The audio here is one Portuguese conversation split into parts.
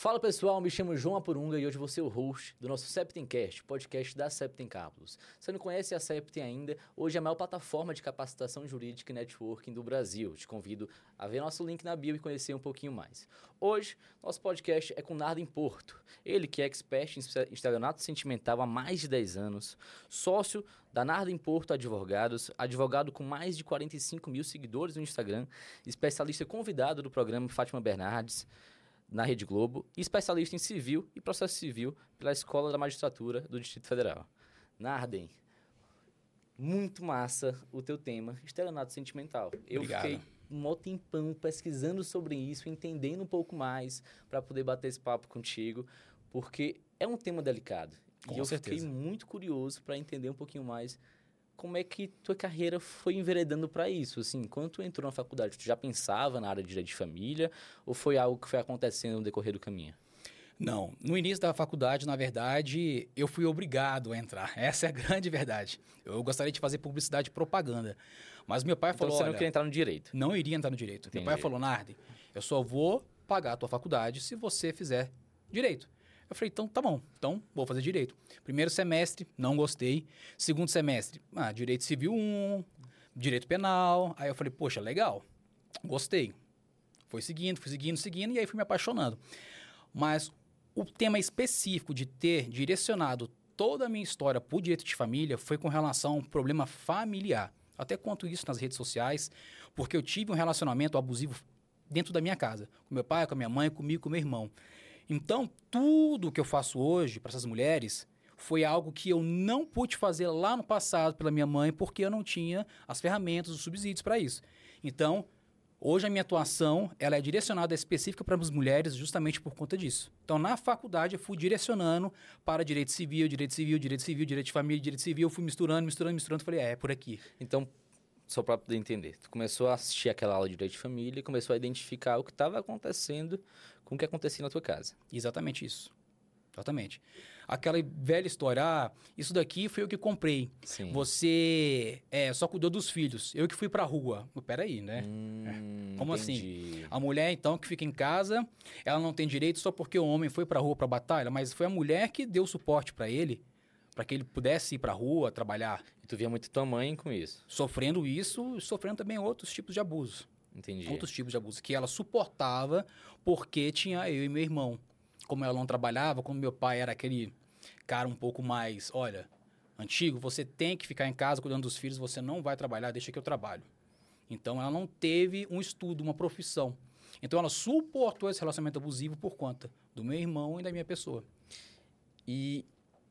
Fala pessoal, me chamo João Apurunga e hoje vou ser o host do nosso Septencast, podcast da Septem Campus. Se não conhece a Septem ainda, hoje é a maior plataforma de capacitação jurídica e networking do Brasil. Te convido a ver nosso link na bio e conhecer um pouquinho mais. Hoje, nosso podcast é com Narden Porto. Ele que é expert em estelionato sentimental há mais de 10 anos, sócio da Narden Porto Advogados, advogado com mais de 45 mil seguidores no Instagram, especialista convidado do programa Fátima Bernardes, na Rede Globo, e especialista em civil e processo civil pela Escola da Magistratura do Distrito Federal. Narden, muito massa o teu tema, estelionato sentimental. Obrigado. Eu fiquei um mó tempão pesquisando sobre isso, entendendo um pouco mais para poder bater esse papo contigo, porque é um tema delicado. Com e eu certeza. fiquei muito curioso para entender um pouquinho mais como é que tua carreira foi enveredando para isso? Assim, quando tu entrou na faculdade, tu já pensava na área de direito de família ou foi algo que foi acontecendo no decorrer do caminho? Não, no início da faculdade, na verdade, eu fui obrigado a entrar. Essa é a grande verdade. Eu gostaria de fazer publicidade e propaganda. Mas meu pai Então falou, você não olha, queria entrar no direito? não iria entrar no direito. Entendi. Meu pai falou, Narden, eu só vou pagar a tua faculdade se você fizer direito. Eu falei, então tá bom, então vou fazer direito. Primeiro semestre, não gostei. Segundo semestre, direito civil 1, direito penal. Aí eu falei, poxa, legal, gostei. Foi seguindo, e aí fui me apaixonando. Mas o tema específico de ter direcionado toda a minha história para o direito de família foi com relação a um problema familiar. Até conto isso nas redes sociais, porque eu tive um relacionamento abusivo dentro da minha casa. Com meu pai, com a minha mãe, comigo, com meu irmão. Então, tudo que eu faço hoje para essas mulheres foi algo que eu não pude fazer lá no passado pela minha mãe, porque eu não tinha as ferramentas, os subsídios para isso. Então, hoje a minha atuação ela é direcionada específica para as mulheres justamente por conta disso. Então, na faculdade, eu fui direcionando para direito civil, direito de família, direito civil. Eu fui misturando. Falei, é por aqui. Então, só para poder entender, tu começou a assistir aquela aula de direito de família e começou a identificar o que estava acontecendo com o que acontecia na tua casa. Exatamente isso. Exatamente. Aquela velha história, isso daqui foi eu que comprei. Sim. Você só cuidou dos filhos, eu que fui pra rua. Peraí, né? Como Entendi. assim? A mulher, então, que fica em casa, ela não tem direito só porque o homem foi pra rua pra batalha, mas foi a mulher que deu suporte pra ele, para que ele pudesse ir pra rua, trabalhar. E tu via muito tua mãe com isso? Sofrendo isso, sofrendo também outros tipos de abuso. Entendi. Outros tipos de abuso que ela suportava porque tinha eu e meu irmão. Como ela não trabalhava, como meu pai era aquele cara um pouco mais, olha, antigo, você tem que ficar em casa cuidando dos filhos, você não vai trabalhar, deixa que eu trabalho. Então ela não teve um estudo, uma profissão. Então ela suportou esse relacionamento abusivo por conta do meu irmão e da minha pessoa. E,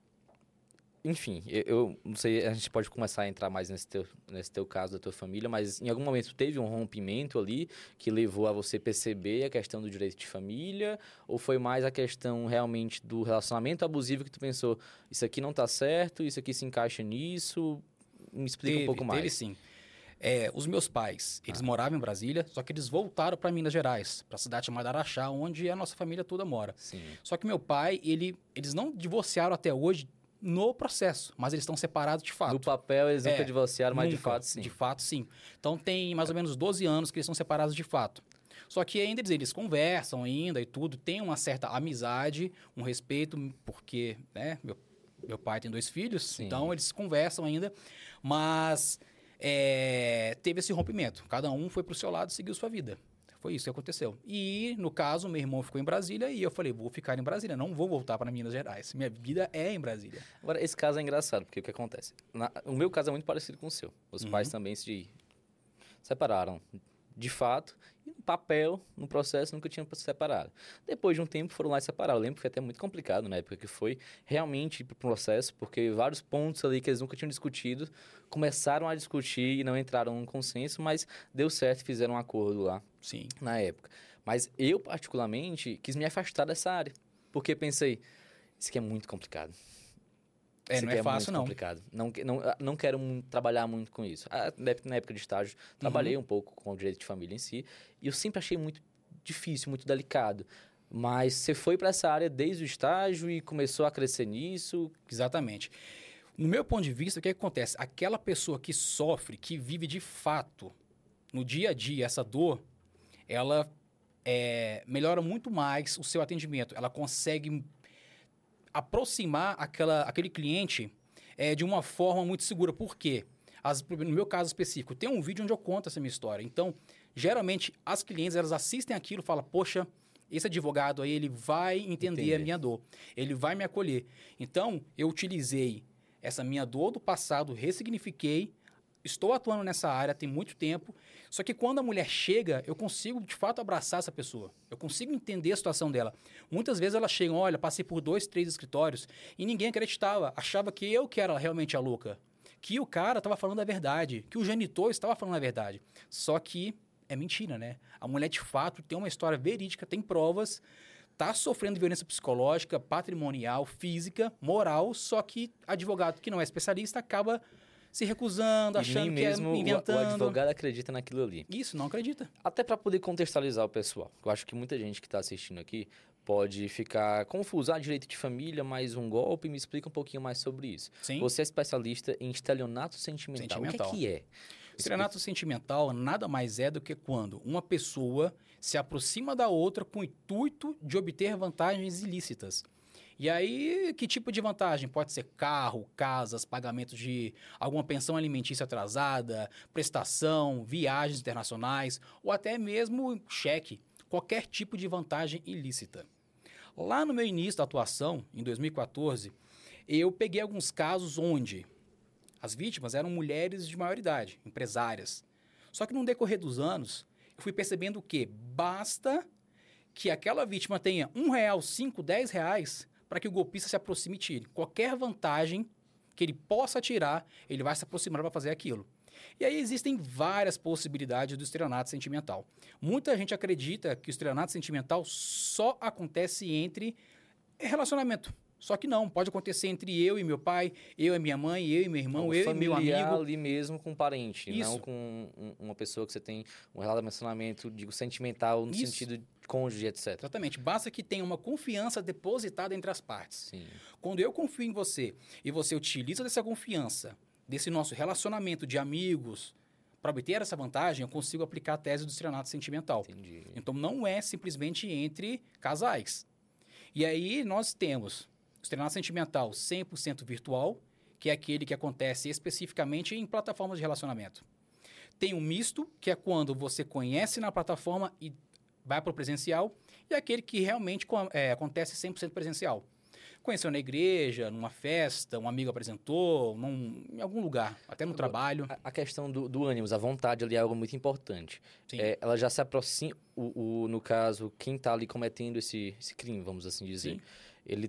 enfim, eu não sei, a gente pode começar a entrar mais nesse teu caso da tua família, mas em algum momento teve um rompimento ali que levou a você perceber a questão do direito de família, ou foi mais a questão realmente do relacionamento abusivo que tu pensou, isso aqui não tá certo, isso aqui se encaixa nisso? Me explica um pouco mais. Teve sim. Os meus pais, eles moravam em Brasília, só que eles voltaram para Minas Gerais, para a cidade chamada Araxá, onde a nossa família toda mora. Sim. Só que meu pai, eles não divorciaram até hoje no processo, mas eles estão separados de fato. No papel eles nunca divorciaram, mas de fato sim. De fato sim. Então tem mais ou menos 12 anos que eles são separados de fato. Só que ainda eles conversam ainda e tudo, tem uma certa amizade, um respeito, porque né, meu pai tem 2 filhos, Sim. então eles conversam ainda, mas teve esse rompimento. Cada um foi pro seu lado e seguiu sua vida. Foi isso que aconteceu. E, no caso, meu irmão ficou em Brasília e eu falei, vou ficar em Brasília, não vou voltar para Minas Gerais. Minha vida é em Brasília. Agora, esse caso é engraçado, porque o que acontece? O meu caso é muito parecido com o seu. Os pais também se separaram, de fato, e no papel, no processo, nunca tinham se separado. Depois de um tempo, foram lá e separaram. Eu lembro que foi até muito complicado na época que foi realmente ir pro processo, porque vários pontos ali que eles nunca tinham discutido, começaram a discutir e não entraram num consenso, mas deu certo e fizeram um acordo lá. Sim. Na época. Mas eu, particularmente, quis me afastar dessa área. Porque pensei, isso aqui é muito complicado. Isso não aqui é fácil, muito complicado. Não quero trabalhar muito com isso. Na época de estágio, trabalhei um pouco com o direito de família em si. E eu sempre achei muito difícil, muito delicado. Mas você foi para essa área desde o estágio e começou a crescer nisso? Exatamente. No meu ponto de vista, o que acontece? Aquela pessoa que sofre, que vive de fato, no dia a dia, essa dor, ela melhora muito mais o seu atendimento. Ela consegue aproximar aquele cliente de uma forma muito segura. Por quê? No meu caso específico, tem um vídeo onde eu conto essa minha história. Então, geralmente, as clientes, elas assistem aquilo e falam, poxa, esse advogado aí, ele vai entender a minha dor. Ele vai me acolher. Então, eu utilizei essa minha dor do passado, ressignifiquei, estou atuando nessa área tem muito tempo. Só que quando a mulher chega, eu consigo, de fato, abraçar essa pessoa. Eu consigo entender a situação dela. Muitas vezes elas chegam, olha, passei por 2, 3 escritórios e ninguém acreditava. Achava que eu que era realmente a louca. Que o cara estava falando a verdade. Que o genitor estava falando a verdade. Só que é mentira, né? A mulher, de fato, tem uma história verídica, tem provas, está sofrendo violência psicológica, patrimonial, física, moral, só que advogado que não é especialista acaba se recusando, achando que é inventando. O advogado acredita naquilo ali. Isso, não acredita. Até para poder contextualizar o pessoal. Eu acho que muita gente que está assistindo aqui pode ficar confuso. Direito de família, mais um golpe. Me explica um pouquinho mais sobre isso. Sim. Você é especialista em estelionato sentimental. O que é? Estelionato sentimental nada mais é do que quando uma pessoa se aproxima da outra com o intuito de obter vantagens ilícitas. E aí, que tipo de vantagem? Pode ser carro, casas, pagamento de alguma pensão alimentícia atrasada, prestação, viagens internacionais ou até mesmo cheque. Qualquer tipo de vantagem ilícita. Lá no meu início da atuação, em 2014, eu peguei alguns casos onde as vítimas eram mulheres de maior idade, empresárias. Só que no decorrer dos anos, eu fui percebendo que basta que aquela vítima tenha R$1, 5, R$10 para que o golpista se aproxime e tire. Qualquer vantagem que ele possa tirar, ele vai se aproximar para fazer aquilo. E aí existem várias possibilidades do estelionato sentimental. Muita gente acredita que o estelionato sentimental só acontece entre relacionamento. Só que não, pode acontecer entre eu e meu pai, eu e minha mãe, eu e meu irmão, eu e meu amigo. Ali mesmo com um parente, Isso. Não com uma pessoa que você tem um relacionamento, digo, sentimental no sentido de cônjuge, etc. Exatamente. Basta que tenha uma confiança depositada entre as partes. Sim. Quando eu confio em você e você utiliza dessa confiança, desse nosso relacionamento de amigos, para obter essa vantagem, eu consigo aplicar a tese do estelionato sentimental. Entendi. Então, não é simplesmente entre casais. E aí, nós temos o estelionato sentimental 100% virtual, que é aquele que acontece especificamente em plataformas de relacionamento. Tem um misto, que é quando você conhece na plataforma e vai para o presencial, e aquele que realmente acontece 100% presencial. Conheceu na igreja, numa festa, um amigo apresentou, em algum lugar, até no trabalho. A questão do ânimo, a vontade ali é algo muito importante. Sim. Ela já se aproxima, no caso, quem está ali cometendo esse crime, vamos assim dizer, Sim. ele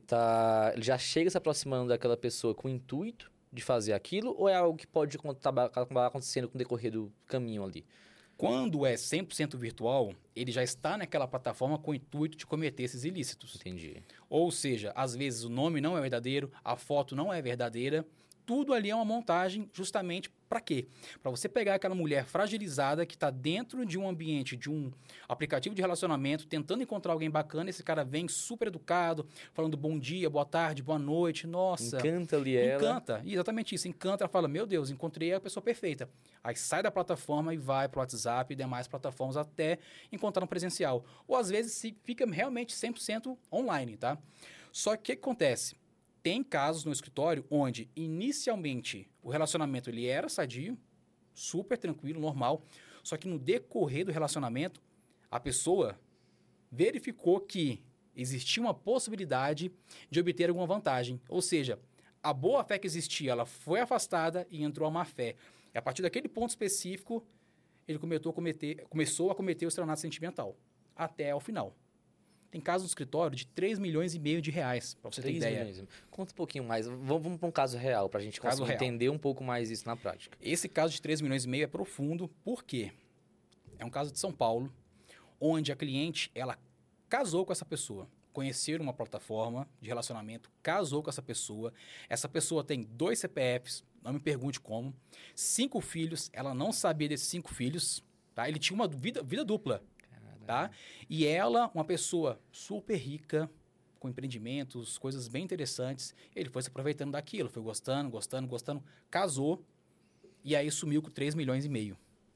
já chega se aproximando daquela pessoa com o intuito de fazer aquilo, ou é algo que pode acabar acontecendo com o decorrer do caminho ali? Quando é 100% virtual, ele já está naquela plataforma com o intuito de cometer esses ilícitos. Entendi. Ou seja, às vezes o nome não é verdadeiro, a foto não é verdadeira, tudo ali é uma montagem justamente para quê? Para você pegar aquela mulher fragilizada que está dentro de um ambiente, de um aplicativo de relacionamento, tentando encontrar alguém bacana, esse cara vem super educado, falando bom dia, boa tarde, boa noite, nossa. Encanta ali ela. Encanta, exatamente isso, encanta, ela fala, meu Deus, encontrei a pessoa perfeita. Aí sai da plataforma e vai para o WhatsApp e demais plataformas até encontrar no presencial. Ou às vezes fica realmente 100% online, tá? Só que o que acontece? Tem casos no escritório onde, inicialmente, o relacionamento ele era sadio, super tranquilo, normal, só que no decorrer do relacionamento, a pessoa verificou que existia uma possibilidade de obter alguma vantagem. Ou seja, a boa-fé que existia, ela foi afastada e entrou a má-fé. E a partir daquele ponto específico, ele começou a cometer o estelionato sentimental, até o final. Tem casos no escritório de 3,5 milhões de reais, para você ter ideia. Milhões. Conta um pouquinho mais. Vamos para um caso real, para a gente conseguir entender um pouco mais isso na prática. Esse caso de 3,5 milhões é profundo, por quê? É um caso de São Paulo, onde a cliente, ela casou com essa pessoa. Conheceram uma plataforma de relacionamento, casou com essa pessoa. Essa pessoa tem 2 CPFs, não me pergunte como. 5 filhos, ela não sabia desses 5 filhos, tá? Ele tinha uma vida dupla. Tá? E ela, uma pessoa super rica, com empreendimentos, coisas bem interessantes, ele foi se aproveitando daquilo, foi gostando, casou, e aí sumiu com 3,5 milhões.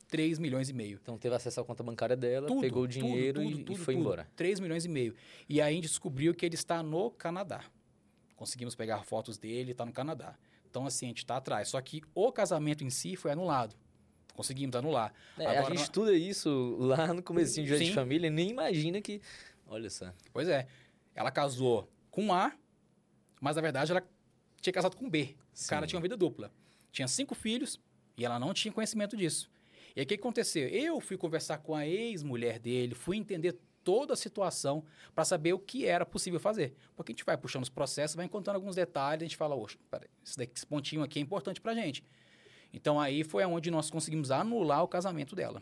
3 milhões e meio. Então teve acesso à conta bancária dela, Tudo, pegou o dinheiro e foi embora. 3 milhões e meio. E aí a gente descobriu que ele está no Canadá. Conseguimos pegar fotos dele, está no Canadá. Então, assim, a gente está atrás. Só que o casamento em si foi anulado. Conseguimos anular. Agora, a gente estuda isso lá no comecinho de Direito de Família e nem imagina que... Olha só. Pois é. Ela casou com A, mas na verdade ela tinha casado com B. O cara tinha uma vida dupla. Tinha 5 filhos e ela não tinha conhecimento disso. E aí o que aconteceu? Eu fui conversar com a ex-mulher dele, fui entender toda a situação para saber o que era possível fazer. Porque a gente vai puxando os processos, vai encontrando alguns detalhes, a gente fala, oxe, esse pontinho aqui é importante pra gente. Então, aí foi onde nós conseguimos anular o casamento dela.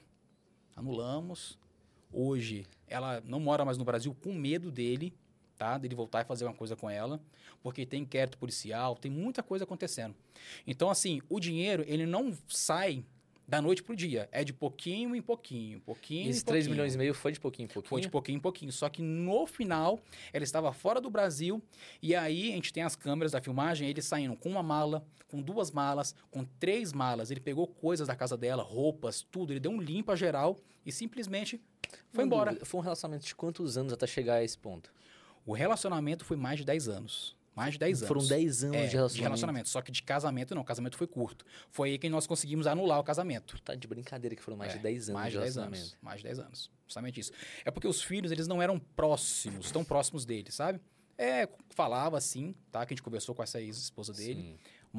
Anulamos. Hoje, ela não mora mais no Brasil com medo dele, tá? Dele voltar e fazer uma coisa com ela, porque tem inquérito policial, tem muita coisa acontecendo. Então, assim, o dinheiro, ele não sai da noite pro dia. É de pouquinho em pouquinho, pouquinho. Esses 3 milhões e meio foi de pouquinho em pouquinho? Foi de pouquinho em pouquinho. Só que no final, ela estava fora do Brasil. E aí, a gente tem as câmeras da filmagem, ele saindo com uma mala, com 2 malas, com 3 malas. Ele pegou coisas da casa dela, roupas, tudo. Ele deu um limpa geral e simplesmente foi embora. Dúvida. Foi um relacionamento de quantos anos até chegar a esse ponto? O relacionamento foi mais de 10 anos. Mais de 10 anos. Foram 10 anos de relacionamento. Só que de casamento, não. O casamento foi curto. Foi aí que nós conseguimos anular o casamento. Tá de brincadeira que foram mais de 10 anos mais de 10 relacionamento. anos. Mais de 10 anos. Justamente isso. É porque os filhos, eles não eram próximos, tão próximos dele, sabe? Falava assim, tá? Que a gente conversou com essa ex-esposa dele. Sim.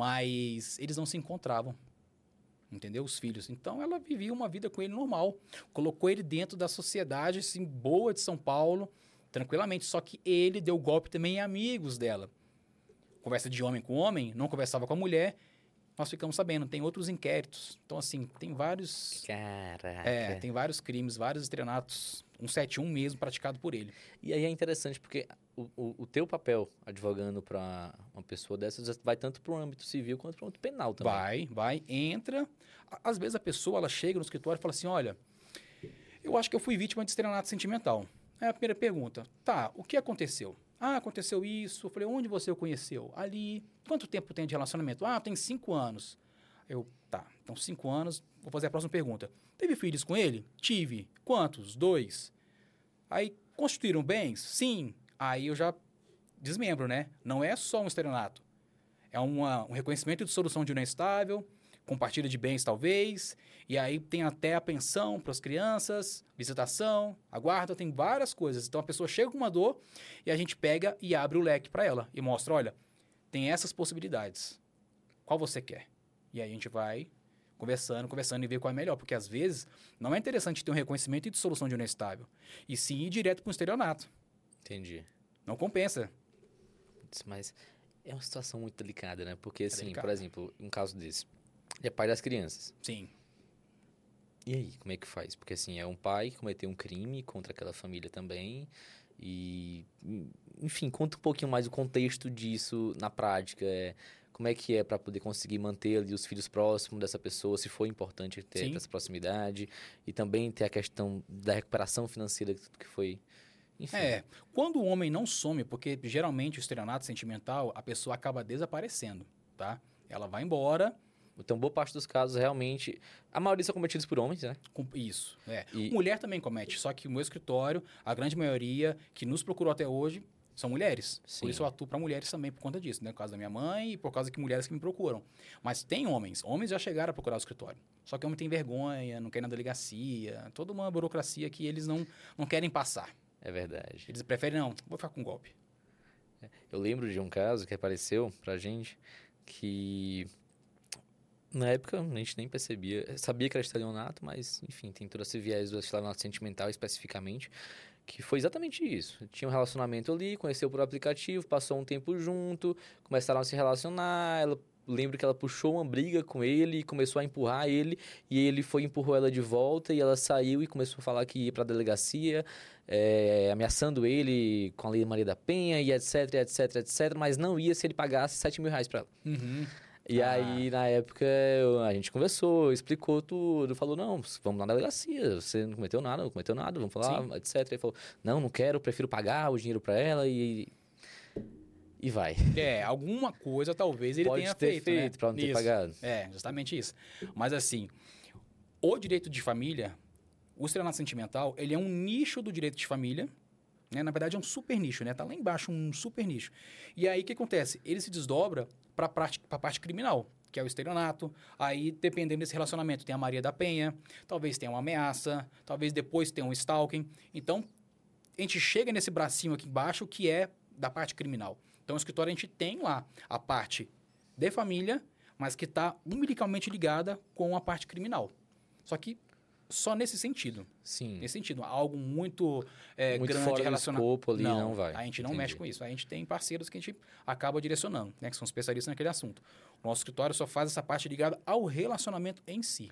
Mas eles não se encontravam. Entendeu? Os filhos. Então, ela vivia uma vida com ele normal. Colocou ele dentro da sociedade, assim, boa de São Paulo, tranquilamente. Só que ele deu golpe também em amigos dela. Conversa de homem com homem, não conversava com a mulher. Nós ficamos sabendo, tem outros inquéritos. Então, assim, tem vários... Caraca. Tem vários crimes, vários estelionatos, 171 mesmo, praticado por ele. E aí é interessante porque o teu papel advogando para uma pessoa dessas vai tanto para o âmbito civil quanto para o âmbito penal também. Vai, entra. Às vezes a pessoa, ela chega no escritório e fala assim, olha, eu acho que eu fui vítima de estelionato sentimental. Aí a primeira pergunta, tá, o que aconteceu? Ah, aconteceu isso. Eu falei, onde você o conheceu? Ali. Quanto tempo tem de relacionamento? Ah, tem 5 anos. Tá, então 5 anos. Vou fazer a próxima pergunta. Teve filhos com ele? Tive. Quantos? 2. Aí, constituíram bens? Sim. Aí eu já desmembro, né? Não é só um estelionato. É um reconhecimento de solução de união estável, compartilha de bens, talvez. E aí tem até a pensão para as crianças, visitação, a guarda, tem várias coisas. Então a pessoa chega com uma dor e a gente pega e abre o leque para ela e mostra, olha, tem essas possibilidades. Qual você quer? E aí a gente vai conversando e ver qual é melhor. Porque às vezes não é interessante ter um reconhecimento de solução de união estável. E sim ir direto para um estelionato. Entendi. Não compensa. Mas é uma situação muito delicada, né? Porque, assim, delicado. por exemplo, um caso desse, ele é pai das crianças. Sim. E aí, como é que faz? Porque, assim, é um pai que cometeu um crime contra aquela família também. E, enfim, conta um pouquinho mais o contexto disso na prática. Como é que é para poder conseguir manter ali os filhos próximos dessa pessoa, se for importante ter essa proximidade. E também ter a questão da recuperação financeira que foi... Enfim. Quando o homem não some, porque geralmente o estelionato sentimental, a pessoa acaba desaparecendo, tá? Ela vai embora... Então, boa parte dos casos, realmente... A maioria são cometidos por homens, né? Isso, Mulher também comete, só que o meu escritório, a grande maioria que nos procurou até hoje, são mulheres. Sim. Por isso eu atuo para mulheres também por conta disso, né? Por causa da minha mãe e por causa que mulheres que me procuram. Mas tem homens. Homens já chegaram a procurar o escritório. Só que homem tem vergonha, não quer ir na delegacia, toda uma burocracia que eles não querem passar. É verdade. Eles preferem, não, vou ficar com golpe. Eu lembro de um caso que apareceu pra gente que... Na época, a gente nem percebia. Sabia que era estelionato, mas, enfim, tem todo esse viés do estelionato sentimental especificamente, que foi exatamente isso. Tinha um relacionamento ali, conheceu por aplicativo, passou um tempo junto, começaram a se relacionar, lembro que ela puxou uma briga com ele, começou a empurrar ele, e ele empurrou ela de volta, e ela saiu e começou a falar que ia pra delegacia, ameaçando ele com a Lei Maria da Penha, e etc, etc, etc, mas não ia se ele pagasse R$7.000 pra ela. Uhum. E aí, na época, a gente conversou, explicou tudo, falou, não, vamos na delegacia, você não cometeu nada, vamos falar, Sim. etc. Ele falou, não quero, prefiro pagar o dinheiro pra ela e vai. Alguma coisa talvez ele Pode tenha ter feito, né? pra não ter Isso. pagado. Justamente isso. Mas assim, O direito de família, o estelionato sentimental, ele é um nicho do direito de família, né? Na verdade, é um super nicho, né? Tá lá embaixo um super nicho. E aí, o que acontece? Ele se desdobra para a parte criminal, que é o estelionato. Aí, dependendo desse relacionamento, tem a Maria da Penha, talvez tenha uma ameaça, talvez depois tenha um stalking. Então, a gente chega nesse bracinho aqui embaixo, que é da parte criminal. Então, no escritório, a gente tem lá a parte de família, mas que está umbilicalmente ligada com a parte criminal. Só que só nesse sentido. Sim. Nesse sentido. Algo muito, Muito grande fora do relacionado. escopo ali não vai. A gente não Entendi. mexe com isso. A gente tem parceiros que a gente acaba direcionando, né? Que são especialistas naquele assunto. O nosso escritório só faz essa parte ligada ao relacionamento em si.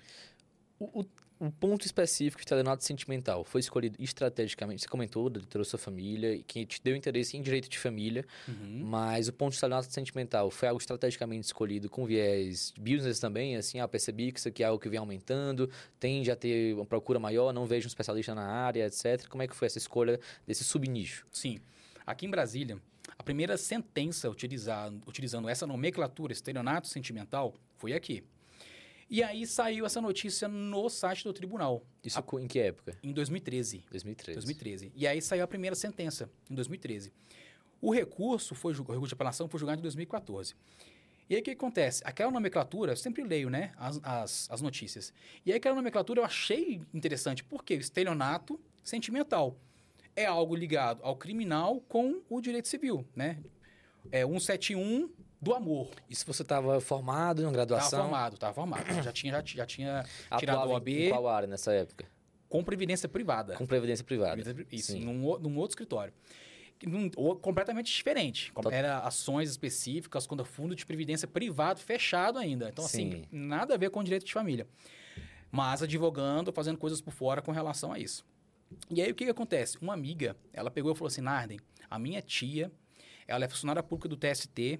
O ponto específico de estelionato sentimental foi escolhido estrategicamente. Você comentou da sua família, que te deu interesse em direito de família, mas o ponto de estelionato sentimental foi algo estrategicamente escolhido com viés business também, assim, percebi que isso aqui é algo que vem aumentando, tende a ter uma procura maior, não vejo um especialista na área, etc. Como é que foi essa escolha desse subnicho? Sim. Aqui em Brasília, a primeira sentença utilizando essa nomenclatura, estelionato sentimental, foi aqui. E aí saiu essa notícia no site do tribunal. Isso em que época? Em 2013. 2013. 2013. E aí saiu a primeira sentença, em 2013. O recurso de apelação foi julgado em 2014. E aí o que acontece? Aquela nomenclatura, eu sempre leio, né, as notícias. E aí aquela nomenclatura eu achei interessante, porque o estelionato sentimental é algo ligado ao criminal com o direito civil, né? É 171 do amor. E se você estava formado em uma graduação? Estava formado. Já tinha tirado Atuava a OAB em qual área nessa época? com previdência privada. Com previdência privada. Isso, Sim. num outro escritório. Completamente diferente. Era ações específicas, quando fundo de previdência privado fechado ainda. Então, Sim. assim, nada a ver com direito de família. Mas advogando, fazendo coisas por fora com relação a isso. E aí, o que acontece? Uma amiga, ela pegou e falou assim, Narden, a minha tia, ela é funcionária pública do TST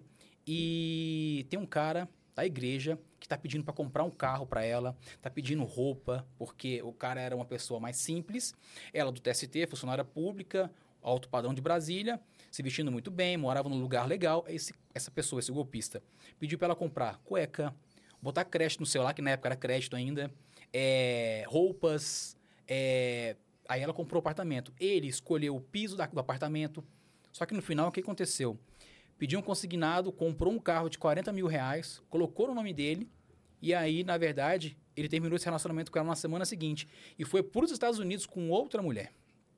e tem um cara da igreja que está pedindo para comprar um carro para ela, está pedindo roupa, porque o cara era uma pessoa mais simples, ela do TST, funcionária pública, alto padrão de Brasília, se vestindo muito bem, morava num lugar legal. Essa pessoa, esse golpista, pediu para ela comprar cueca, botar crédito no celular, que na época era crédito ainda, roupas, aí ela comprou o apartamento. Ele escolheu o piso do apartamento, só que no final o que aconteceu? Pediu um consignado, comprou um carro de 40 mil reais, colocou no nome dele, e aí, na verdade, ele terminou esse relacionamento com ela na semana seguinte e foi para os Estados Unidos com outra mulher.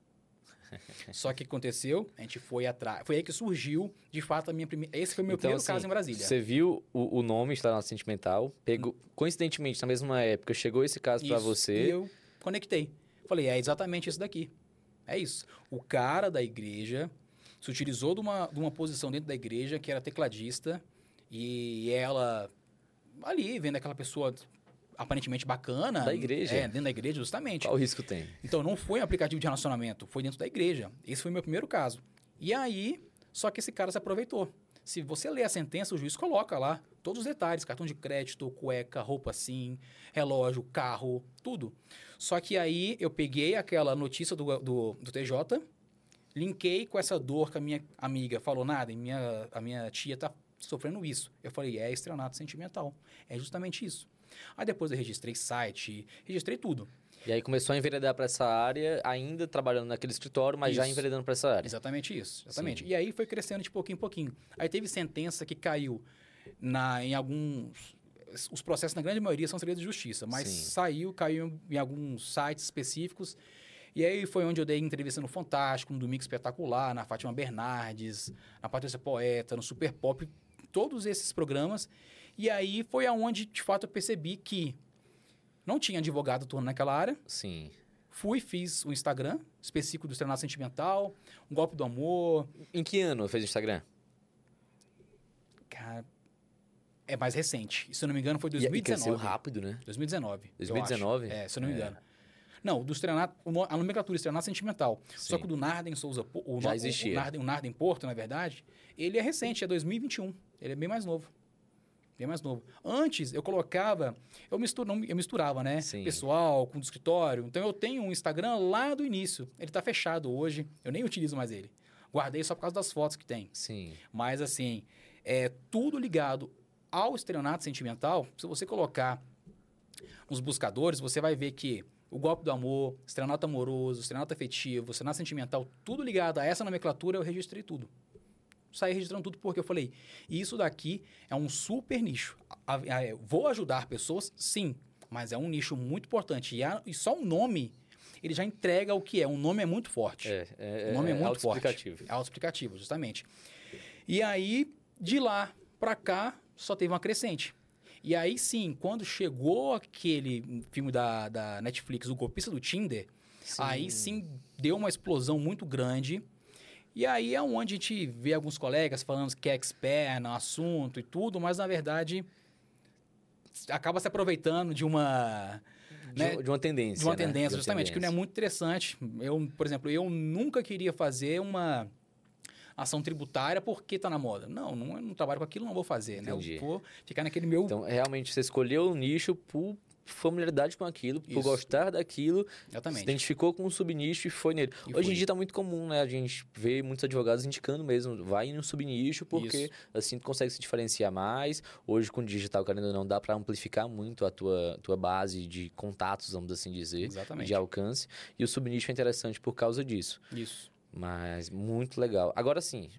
Só que o que aconteceu? A gente foi atrás. Foi aí que surgiu, de fato, a minha primeira. Esse foi o meu primeiro caso em Brasília. Você viu o nome, estelionato sentimental, pegou, coincidentemente, na mesma época, chegou esse caso para você. E eu conectei. Falei, é exatamente isso daqui. É isso. O cara da igreja se utilizou de uma posição dentro da igreja, que era tecladista, e ela, ali, vendo aquela pessoa aparentemente bacana. Da igreja? Dentro da igreja, justamente. Qual o risco tem? Então, não foi um aplicativo de relacionamento, foi dentro da igreja. Esse foi o meu primeiro caso. E aí, só que esse cara se aproveitou. Se você ler a sentença, o juiz coloca lá todos os detalhes, cartão de crédito, cueca, roupa assim, relógio, carro, tudo. Só que aí eu peguei aquela notícia do TJ, linkei com essa dor que a minha amiga falou, nada, a minha tia está sofrendo isso. Eu falei, é estelionato sentimental. É justamente isso. Aí depois eu registrei site, registrei tudo. E aí começou a enveredar para essa área, ainda trabalhando naquele escritório, mas Isso. já enveredando para essa área. Exatamente isso. Exatamente. Sim. E aí foi crescendo de pouquinho em pouquinho. Aí teve sentença que caiu em alguns... Os processos, na grande maioria, são segredos de justiça, mas caiu em alguns sites específicos. E aí foi onde eu dei entrevista no Fantástico, no Domingo Espetacular, na Fátima Bernardes, na Patrícia Poeta, no Super Pop, todos esses programas. E aí foi aonde, de fato, eu percebi que não tinha advogado atuando naquela área. Sim. Fiz o Instagram, específico do estelionato sentimental, um golpe do amor. Em que ano fez o Instagram? Cara, é mais recente. Se eu não me engano, foi E 2019. cresceu rápido, né? 2019. 2019? Se eu não me engano. Não, do estelionato, a nomenclatura estelionato sentimental. Sim. Só que o do Narden Souza, Já existia. O Narden Porto, na verdade, ele é recente, é 2021. Ele é bem mais novo. Bem mais novo. Antes, eu colocava... Eu misturava, né? Sim. Pessoal, com o escritório. Então, eu tenho um Instagram lá do início. Ele está fechado hoje. Eu nem utilizo mais ele. Guardei só por causa das fotos que tem. Sim. Mas, assim, é tudo ligado ao estelionato sentimental. Se você colocar nos buscadores, você vai ver que o golpe do amor, estelionato amoroso, estelionato afetivo, estelionato sentimental, tudo ligado a essa nomenclatura, eu registrei tudo. Saí registrando tudo porque eu falei, isso daqui é um super nicho. Vou ajudar pessoas? Sim, mas é um nicho muito importante. E só o nome, ele já entrega o que é. Um nome é muito forte. O nome é muito forte. É autoexplicativo, justamente. E aí, de lá para cá, só teve uma crescente. E aí sim, quando chegou aquele filme da Netflix, O Golpista do Tinder, aí sim deu uma explosão muito grande. E aí é onde a gente vê alguns colegas falando que é expert no assunto e tudo, mas na verdade acaba se aproveitando de uma... De uma tendência. De uma tendência, justamente, que não é muito interessante. Por exemplo, eu nunca queria fazer uma ação tributária porque está na moda. Não trabalho com aquilo, não vou fazer. Né? Eu vou ficar naquele meu... Então, realmente, você escolheu o nicho por familiaridade com aquilo, por gostar daquilo, exatamente. Se identificou com um subnicho e foi nele. Hoje em dia está muito comum, né? A gente vê muitos advogados indicando mesmo, vai no subnicho porque assim tu consegue se diferenciar mais. Hoje com o digital, querendo ou não, dá para amplificar muito a tua base de contatos, vamos assim dizer, exatamente. De alcance. E o subnicho é interessante por causa disso. Isso. Mas muito legal. Agora sim,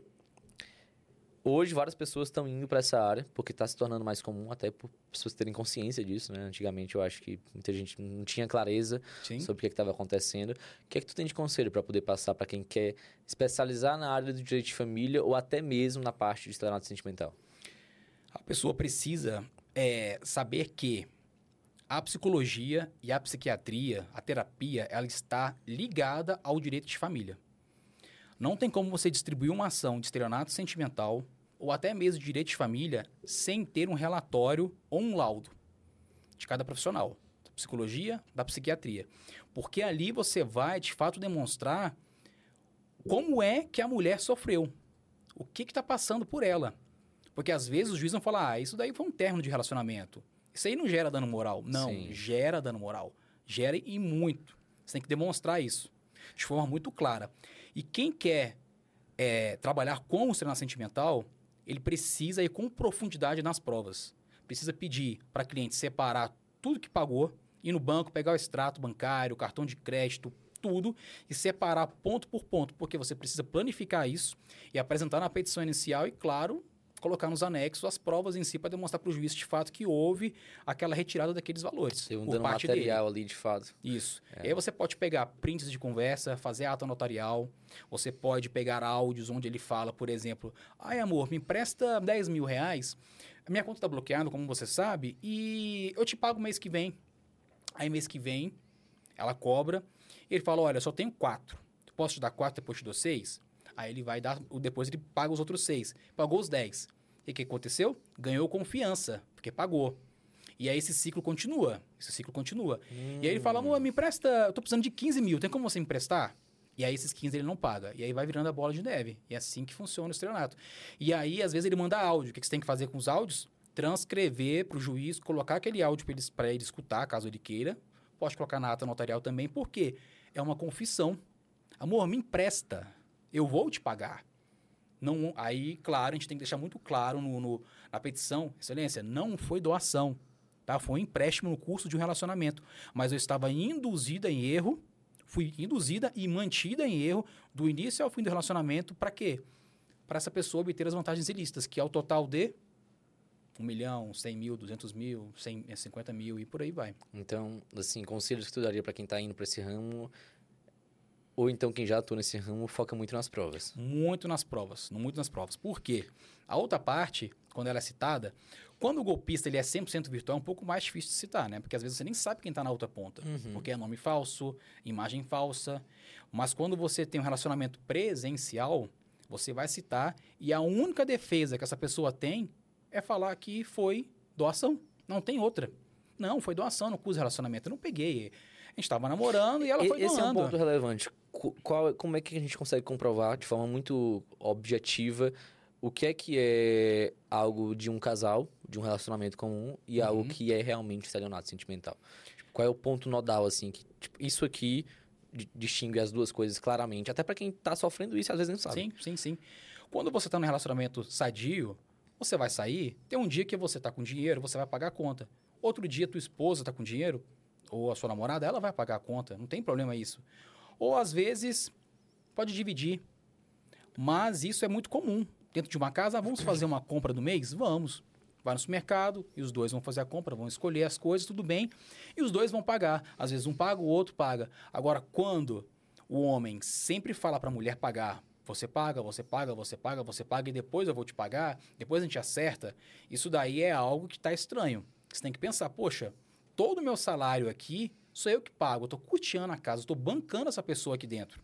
hoje várias pessoas estão indo para essa área porque está se tornando mais comum, até por pessoas terem consciência disso, né? Antigamente eu acho que muita gente não tinha clareza sobre o que estava acontecendo. O que é que tu tem de conselho para poder passar para quem quer especializar na área do direito de família ou até mesmo na parte de estelionato sentimental? A pessoa precisa saber que a psicologia e a psiquiatria, a terapia, ela está ligada ao direito de família. Não tem como você distribuir uma ação de estelionato sentimental ou até mesmo de direito de família sem ter um relatório ou um laudo de cada profissional, da psicologia, da psiquiatria. Porque ali você vai, de fato, demonstrar como é que a mulher sofreu, o que está passando por ela. Porque às vezes os juízes vão falar, isso daí foi um término de relacionamento. Isso aí não gera dano moral. Não, gera dano moral. Gera e muito. Você tem que demonstrar isso de forma muito clara. E quem quer trabalhar com o estelionato sentimental, ele precisa ir com profundidade nas provas. Precisa pedir para cliente separar tudo que pagou, ir no banco, pegar o extrato bancário, o cartão de crédito, tudo, e separar ponto por ponto, porque você precisa planificar isso e apresentar na petição inicial e, claro, colocar nos anexos as provas em si para demonstrar para o juiz de fato que houve aquela retirada daqueles valores. Tem um dano material ali de fato. Isso. E aí você pode pegar prints de conversa, fazer ata notarial, você pode pegar áudios onde ele fala, por exemplo, ai amor, me empresta 10 mil reais, a minha conta está bloqueada, como você sabe, e eu te pago mês que vem. Aí mês que vem, ela cobra, ele fala, olha, eu só tenho 4, posso te dar 4, depois te dou 6? Aí ele vai dar, depois ele paga os outros 6. Pagou os 10. E o que aconteceu? Ganhou confiança, porque pagou. E aí esse ciclo continua. E aí ele fala, amor, me empresta, eu tô precisando de 15 mil, tem como você me emprestar? E aí esses 15 ele não paga. E aí vai virando a bola de neve. E é assim que funciona o estelionato. E aí, às vezes, ele manda áudio. O que você tem que fazer com os áudios? Transcrever para o juiz, colocar aquele áudio para ele escutar, caso ele queira. Pode colocar na ata notarial também, porque é uma confissão. Amor, me empresta. Eu vou te pagar. Não, aí, claro, a gente tem que deixar muito claro na petição, excelência, não foi doação, tá? Foi um empréstimo no curso de um relacionamento, mas eu estava induzida em erro, fui induzida e mantida em erro do início ao fim do relacionamento, para quê? Para essa pessoa obter as vantagens ilícitas, que é o total de 1 milhão, 100 mil, 200 mil, 50 mil e por aí vai. Então, assim, conselhos que tu daria para quem está indo para esse ramo... Ou então quem já atua nesse ramo foca muito nas provas? Muito nas provas. Por quê? A outra parte, quando ela é citada, quando o golpista ele é 100% virtual, é um pouco mais difícil de citar, né? Porque às vezes você nem sabe quem está na outra ponta. Porque é nome falso, imagem falsa. Mas quando você tem um relacionamento presencial, você vai citar e a única defesa que essa pessoa tem é falar que foi doação. Não tem outra. Não, foi doação no curso de relacionamento. Eu não peguei. A gente estava namorando e ela foi doando. Esse é um ponto relevante. Como é que a gente consegue comprovar de forma muito objetiva o que é algo de um casal, de um relacionamento comum, e algo que é realmente estelionato sentimental? Tipo, qual é o ponto nodal, assim, que tipo, isso aqui distingue as duas coisas claramente? Até para quem está sofrendo isso, às vezes não sabe. Sim. Quando você está num relacionamento sadio, você vai sair, tem um dia que você está com dinheiro, você vai pagar a conta. Outro dia, tua esposa tá com dinheiro, ou a sua namorada, ela vai pagar a conta. Não tem problema isso. Ou, às vezes, pode dividir. Mas isso é muito comum. Dentro de uma casa, vamos fazer uma compra do mês? Vamos. Vai no supermercado e os dois vão fazer a compra, vão escolher as coisas, tudo bem. E os dois vão pagar. Às vezes um paga, o outro paga. Agora, quando o homem sempre fala para a mulher pagar, você paga, você paga, você paga, você paga e depois eu vou te pagar, depois a gente acerta, isso daí é algo que está estranho. Você tem que pensar, poxa, todo o meu salário aqui sou eu que pago, eu estou custeando a casa, estou bancando essa pessoa aqui dentro.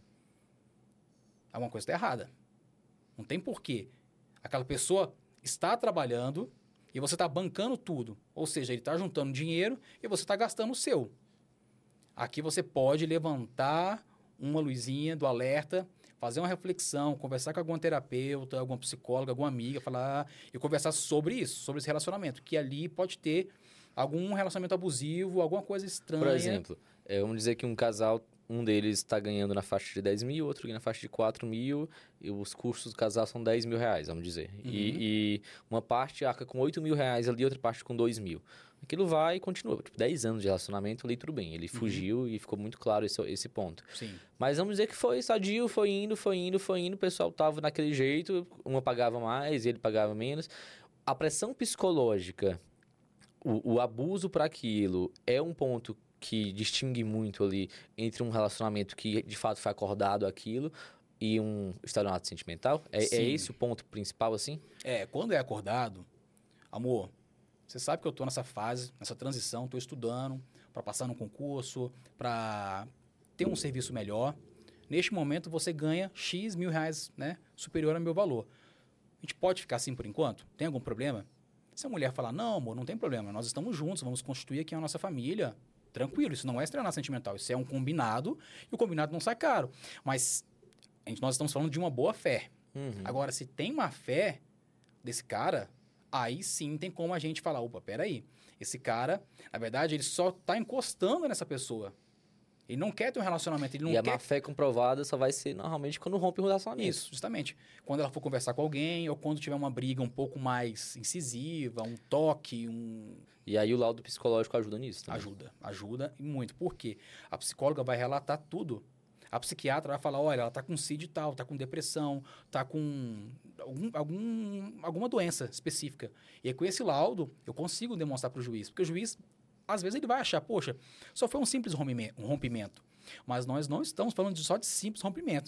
Alguma coisa está errada. Não tem porquê. Aquela pessoa está trabalhando e você está bancando tudo. Ou seja, ele está juntando dinheiro e você está gastando o seu. Aqui você pode levantar uma luzinha do alerta, fazer uma reflexão, conversar com algum terapeuta, alguma psicóloga, alguma amiga, falar e conversar sobre isso, sobre esse relacionamento, que ali pode ter algum relacionamento abusivo, alguma coisa estranha. Por exemplo, vamos dizer que um casal, um deles está ganhando na faixa de 10 mil, outro na faixa de 4 mil, e os custos do casal são 10 mil reais, vamos dizer. E uma parte arca com 8 mil reais ali, outra parte com 2 mil. Aquilo vai e continua. Tipo, 10 anos de relacionamento ali, tudo bem. Ele fugiu e ficou muito claro esse ponto. Sim. Mas vamos dizer que foi sadio, foi indo. O pessoal tava naquele jeito, uma pagava mais e ele pagava menos. A pressão psicológica, o abuso para aquilo é um ponto que distingue muito ali entre um relacionamento que de fato foi acordado aquilo e um estelionato sentimental? É esse o ponto principal, assim? Quando é acordado, amor, você sabe que eu estou nessa fase, nessa transição, estou estudando para passar no concurso, para ter um serviço melhor. Neste momento, você ganha X mil reais, né, superior ao meu valor. A gente pode ficar assim por enquanto? Tem algum problema? Se a mulher falar, não, amor, não tem problema, nós estamos juntos, vamos constituir aqui a nossa família. Tranquilo, isso não é estelionato sentimental, isso é um combinado e o combinado não sai caro. Mas nós estamos falando de uma boa fé. Agora, se tem má fé desse cara, aí sim tem como a gente falar, opa, peraí, esse cara, na verdade, ele só está encostando nessa pessoa. Ele não quer ter um relacionamento, ele não quer... E a má fé comprovada só vai ser normalmente quando rompe o relacionamento. Isso, justamente. Quando ela for conversar com alguém ou quando tiver uma briga um pouco mais incisiva, um toque, E aí o laudo psicológico ajuda nisso também. Ajuda e muito. Por quê? A psicóloga vai relatar tudo. A psiquiatra vai falar, olha, ela está com CID e tal, está com depressão, está com alguma doença específica. E aí, com esse laudo, eu consigo demonstrar para o juiz. Porque o juiz, às vezes, ele vai achar, poxa, só foi um simples rompimento. Mas nós não estamos falando só de simples rompimento.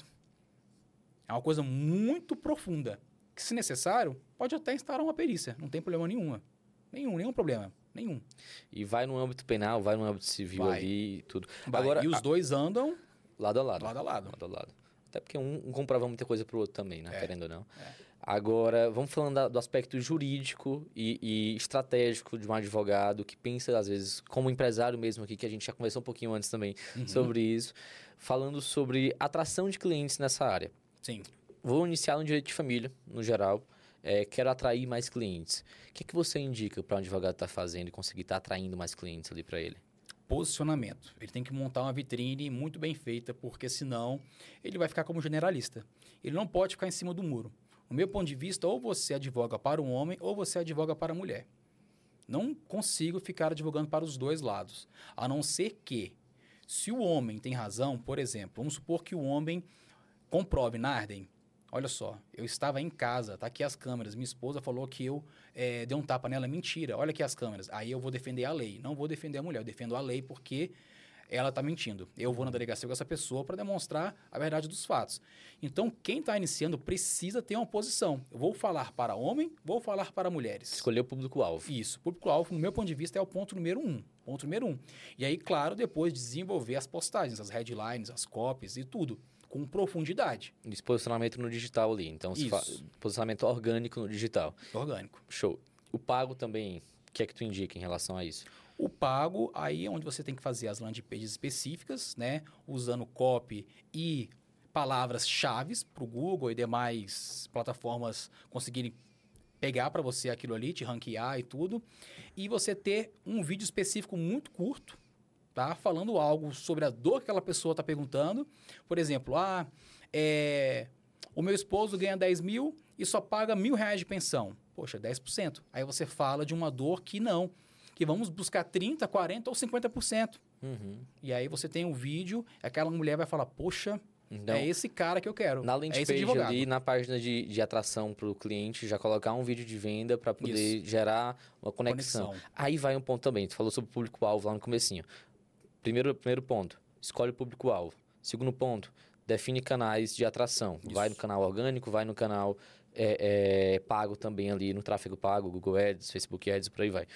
É uma coisa muito profunda. Que, se necessário, pode até instaurar uma perícia. Não tem problema nenhum. Nenhum problema. Nenhum. E vai no âmbito penal, vai no âmbito civil ali e tudo. Agora, e os dois andam... Lado a lado. Lado a lado. Até porque um comprova muita coisa pro outro também, né? Querendo ou não. Agora, vamos falando do aspecto jurídico e estratégico de um advogado que pensa, às vezes, como empresário mesmo aqui, que a gente já conversou um pouquinho antes também sobre isso, falando sobre atração de clientes nessa área. Sim. Vou iniciar no direito de família, no geral. Quero atrair mais clientes. O que você indica para um advogado estar fazendo e conseguir estar atraindo mais clientes ali para ele? Posicionamento. Ele tem que montar uma vitrine muito bem feita, porque senão ele vai ficar como generalista. Ele não pode ficar em cima do muro. No meu ponto de vista, ou você advoga para o homem ou você advoga para a mulher. Não consigo ficar advogando para os dois lados. A não ser que, se o homem tem razão, por exemplo, vamos supor que o homem comprove, Narden, olha só, eu estava em casa, tá aqui as câmeras, minha esposa falou que eu dei um tapa nela, mentira, olha aqui as câmeras. Aí eu vou defender a lei, não vou defender a mulher, eu defendo a lei porque ela está mentindo. Eu vou na delegacia com essa pessoa para demonstrar a verdade dos fatos. Então, quem está iniciando precisa ter uma posição. Eu vou falar para homem, vou falar para mulheres. Escolher o público-alvo. Isso, o público-alvo, no meu ponto de vista, é o ponto número 1. Ponto número 1. E aí, claro, depois desenvolver as postagens, as headlines, as copies e tudo. Com profundidade. Esse posicionamento no digital ali. Então, posicionamento orgânico no digital. Orgânico. Show. O pago também, o que é que tu indica em relação a isso? O pago, aí é onde você tem que fazer as landing pages específicas, né? Usando copy e palavras-chave para o Google e demais plataformas conseguirem pegar para você aquilo ali, te ranquear e tudo. E você ter um vídeo específico muito curto, tá? Falando algo sobre a dor que aquela pessoa está perguntando. Por exemplo, o meu esposo ganha 10 mil e só paga R$1.000 de pensão. Poxa, 10%. Aí você fala de uma dor que não. que vamos buscar 30%, 40% ou 50%. Uhum. E aí você tem um vídeo, aquela mulher vai falar, poxa, Então, é esse cara que eu quero. na landing é esse page advogado. ali, na página de atração para o cliente, já colocar um vídeo de venda para poder gerar uma conexão. Aí vai um ponto também. Tu falou sobre o público-alvo lá no comecinho. Primeiro ponto, escolhe o público-alvo. Segundo ponto, define canais de atração. Isso. Vai no canal orgânico, vai no canal pago também ali, no tráfego pago, Google Ads, Facebook Ads, por aí vai.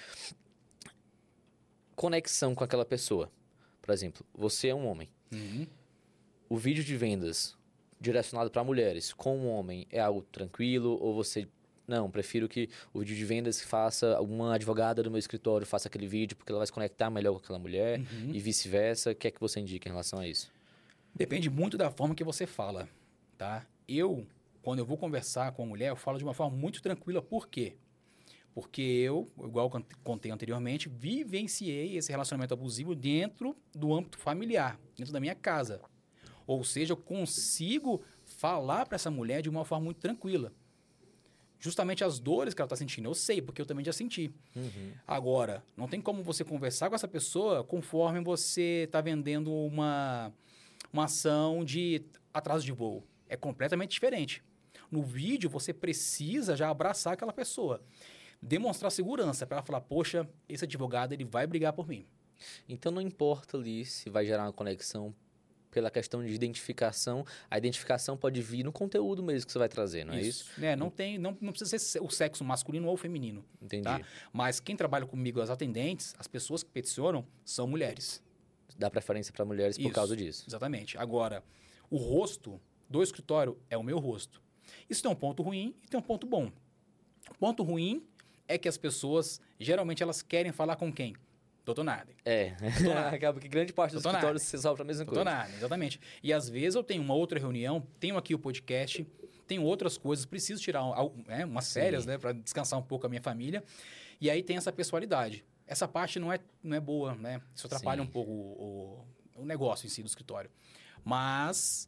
Conexão com aquela pessoa. Por exemplo, você é um homem. Uhum. O vídeo de vendas direcionado para mulheres com um homem é algo tranquilo? Ou você, não, prefiro que o vídeo de vendas faça uma advogada do meu escritório faça aquele vídeo porque ela vai se conectar melhor com aquela mulher e vice-versa? O que é que você indica em relação a isso? Depende muito da forma que você fala, tá? Quando eu vou conversar com a mulher, eu falo de uma forma muito tranquila. Por quê? Porque eu, igual eu contei anteriormente, vivenciei esse relacionamento abusivo dentro do âmbito familiar, dentro da minha casa. Ou seja, eu consigo falar para essa mulher de uma forma muito tranquila. Justamente as dores que ela está sentindo, eu sei, porque eu também já senti. Agora, não tem como você conversar com essa pessoa conforme você está vendendo uma ação de atraso de voo. É completamente diferente. No vídeo, você precisa já abraçar aquela pessoa. Demonstrar segurança para ela falar, poxa, esse advogado ele vai brigar por mim. Então não importa ali se vai gerar uma conexão pela questão de identificação. A identificação pode vir no conteúdo mesmo que você vai trazer, não é isso? Não precisa ser o sexo masculino ou feminino. Entendi. Tá? Mas quem trabalha comigo, as atendentes, as pessoas que peticionam, são mulheres. Dá preferência para mulheres por causa disso. Exatamente. Agora, o rosto do escritório é o meu rosto. Isso tem um ponto ruim e tem um ponto bom. O ponto ruim é que as pessoas, geralmente, elas querem falar com quem? Doutor Narden. Acaba que grande parte dos escritórios você sofre a mesma coisa. Doutor Narden, exatamente. E às vezes eu tenho uma outra reunião, tenho aqui o podcast, tenho outras coisas, preciso tirar umas férias, né, para descansar um pouco a minha família. E aí tem essa pessoalidade. Essa parte não é boa, né? Isso atrapalha um pouco o negócio em si do escritório. Mas...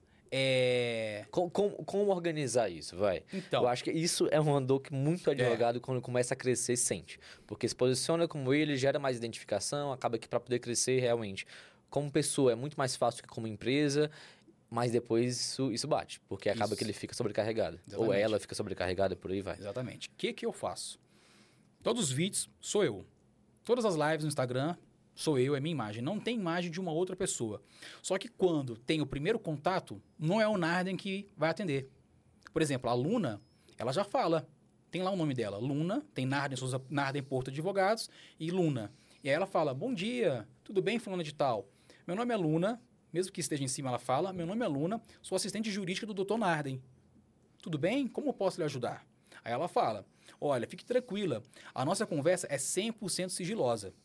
Como organizar isso, vai? Então, eu acho que isso é uma dor que muito advogado, quando começa a crescer, sente. Porque se posiciona como ele, gera mais identificação, acaba que para poder crescer realmente como pessoa é muito mais fácil que como empresa, mas depois isso bate, porque acaba que ele fica sobrecarregado. Exatamente. Ou ela fica sobrecarregada, por aí vai. Exatamente. O que eu faço? Todos os vídeos sou eu. Todas as lives no Instagram sou eu, é minha imagem. Não tem imagem de uma outra pessoa. Só que quando tem o primeiro contato, não é o Narden que vai atender. Por exemplo, a Luna, ela já fala. Tem lá o nome dela. Luna, tem Narden Porto Advogados e Luna. E aí ela fala, bom dia, tudo bem, fulana de tal? Meu nome é Luna, mesmo que esteja em cima, ela fala, meu nome é Luna, sou assistente jurídica do Dr. Narden. Tudo bem? Como eu posso lhe ajudar? Aí ela fala, olha, fique tranquila, a nossa conversa é 100% sigilosa.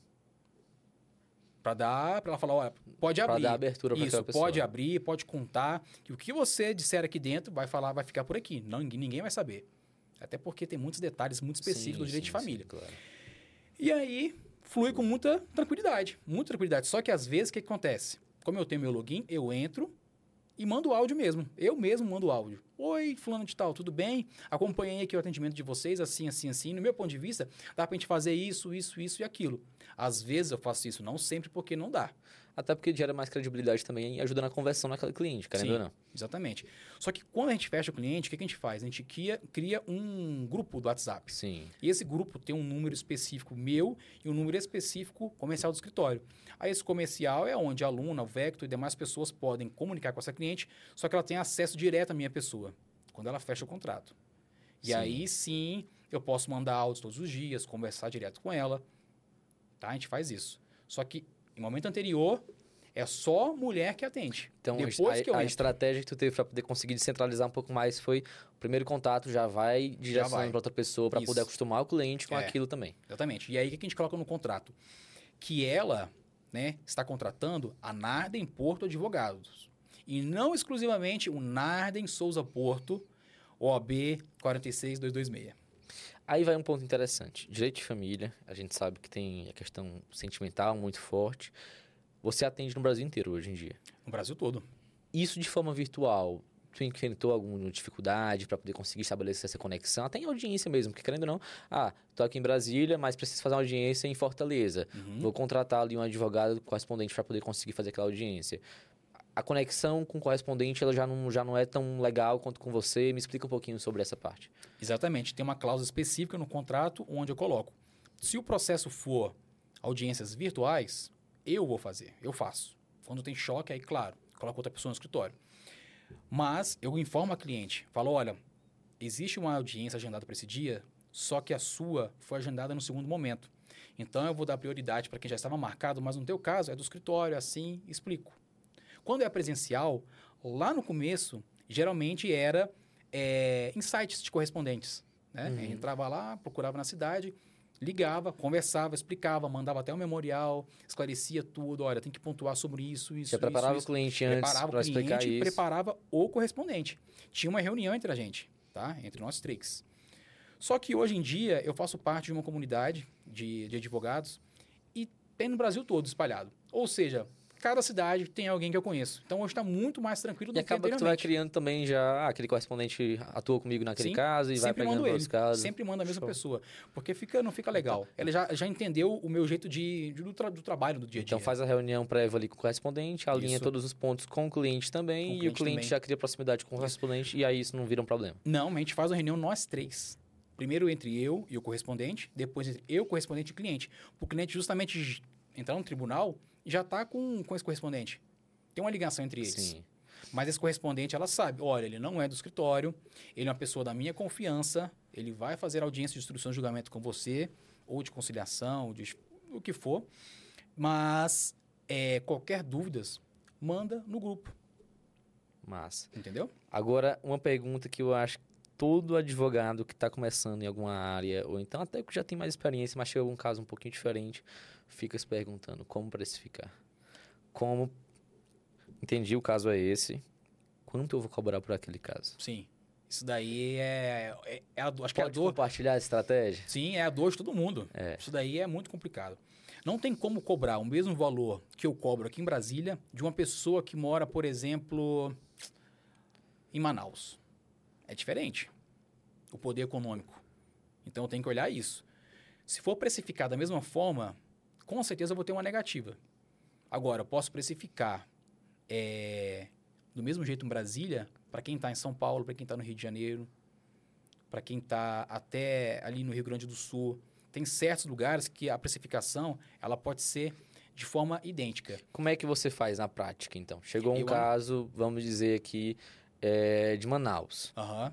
Para ela falar, olha, pode abrir. Para dar abertura para aquela pessoa. Pode abrir, pode contar, que o que você disser aqui dentro vai ficar por aqui. Ninguém vai saber. Até porque tem muitos detalhes muito específicos do direito de família. Claro. E aí, flui com muita tranquilidade. Muita tranquilidade. Só que às vezes, o que acontece? Como eu tenho meu login, eu entro e mando áudio mesmo. Eu mesmo mando áudio. Oi, fulano de tal, tudo bem? Acompanhei aqui o atendimento de vocês, assim, assim, assim. No meu ponto de vista, dá pra gente fazer isso e aquilo. Às vezes eu faço isso, não sempre, porque não dá. Até porque gera mais credibilidade também e ajuda na conversão naquele cliente, querendo ou não. Exatamente. Só que quando a gente fecha o cliente, o que a gente faz? A gente cria um grupo do WhatsApp. Sim. E esse grupo tem um número específico meu e um número específico comercial do escritório. Aí esse comercial é onde a Luna, o Vector e demais pessoas podem comunicar com essa cliente, só que ela tem acesso direto à minha pessoa, quando ela fecha o contrato. E aí sim, eu posso mandar áudios todos os dias, conversar direto com ela. Tá? A gente faz isso. Só que no momento anterior, é só mulher que atende. Então, a estratégia que tu teve para poder conseguir descentralizar um pouco mais foi o primeiro contato já vai direcionando para outra pessoa para poder acostumar o cliente com aquilo também. Exatamente. E aí, o que a gente coloca no contrato? Que ela, né, está contratando a Narden Porto Advogados. E não exclusivamente o Narden Souza Porto, OAB 46226. Aí vai um ponto interessante. Direito de família, a gente sabe que tem a questão sentimental muito forte. Você atende no Brasil inteiro hoje em dia. No Brasil todo. Isso de forma virtual, tu enfrentou alguma dificuldade para poder conseguir estabelecer essa conexão? Até em audiência mesmo, porque querendo ou não, tô aqui em Brasília, mas preciso fazer uma audiência em Fortaleza. Vou contratar ali um advogado correspondente para poder conseguir fazer aquela audiência. A conexão com o correspondente ela já não é tão legal quanto com você. Me explica um pouquinho sobre essa parte. Exatamente. Tem uma cláusula específica no contrato onde eu coloco. Se o processo for audiências virtuais, eu vou fazer, eu faço. Quando tem choque, aí, claro, coloco outra pessoa no escritório. Mas eu informo a cliente, falo, olha, existe uma audiência agendada para esse dia, só que a sua foi agendada no segundo momento. Então, eu vou dar prioridade para quem já estava marcado, mas no teu caso é do escritório, assim, explico. Quando é presencial, lá no começo, geralmente era insights de correspondentes. Né? Entrava lá, procurava na cidade, ligava, conversava, explicava, mandava até um memorial, esclarecia tudo. Olha, tem que pontuar sobre isso. Você preparava o cliente antes para explicar isso. Preparava o correspondente. Tinha uma reunião entre a gente, tá? Entre nós três. Só que hoje em dia eu faço parte de uma comunidade de advogados e tem no Brasil todo espalhado. Ou seja, cada cidade tem alguém que eu conheço. Então, hoje está muito mais tranquilo do que anteriormente. E acaba que tu vai criando também já... aquele correspondente atua comigo naquele caso e vai pegando outros casos. Sempre manda a mesma pessoa. Porque não fica legal. Ele já entendeu o meu jeito do trabalho do dia a dia. Então, faz a reunião prévia ali com o correspondente, alinha todos os pontos com o cliente também e o cliente já cria proximidade com o correspondente e aí isso não vira um problema. Não, a gente faz uma reunião nós três. Primeiro entre eu e o correspondente, depois entre eu, o correspondente e o cliente. Para o cliente justamente entrar no tribunal... já está com esse correspondente. Tem uma ligação entre eles. Sim. Mas esse correspondente, ela sabe, olha, ele não é do escritório, ele é uma pessoa da minha confiança, ele vai fazer audiência de instrução de julgamento com você, ou de conciliação, o que for. Mas qualquer dúvidas, manda no grupo. Massa. Entendeu? Agora, uma pergunta que eu acho que todo advogado que está começando em alguma área, ou então até que já tem mais experiência, mas chega algum caso um pouquinho diferente, fica se perguntando como precificar. Entendi, o caso é esse. Quanto eu vou cobrar por aquele caso? Sim. Isso daí acho que é a Pode dor. compartilhar a estratégia? Sim, é a dor de todo mundo. Isso daí é muito complicado. Não tem como cobrar o mesmo valor que eu cobro aqui em Brasília de uma pessoa que mora, por exemplo, em Manaus. É diferente o poder econômico. Então, eu tenho que olhar isso. Se for precificar da mesma forma, com certeza eu vou ter uma negativa. Agora, eu posso precificar do mesmo jeito em Brasília, para quem está em São Paulo, para quem está no Rio de Janeiro, para quem está até ali no Rio Grande do Sul. Tem certos lugares que a precificação ela pode ser de forma idêntica. Como é que você faz na prática, então? Chegou um caso, vamos dizer aqui, de Manaus.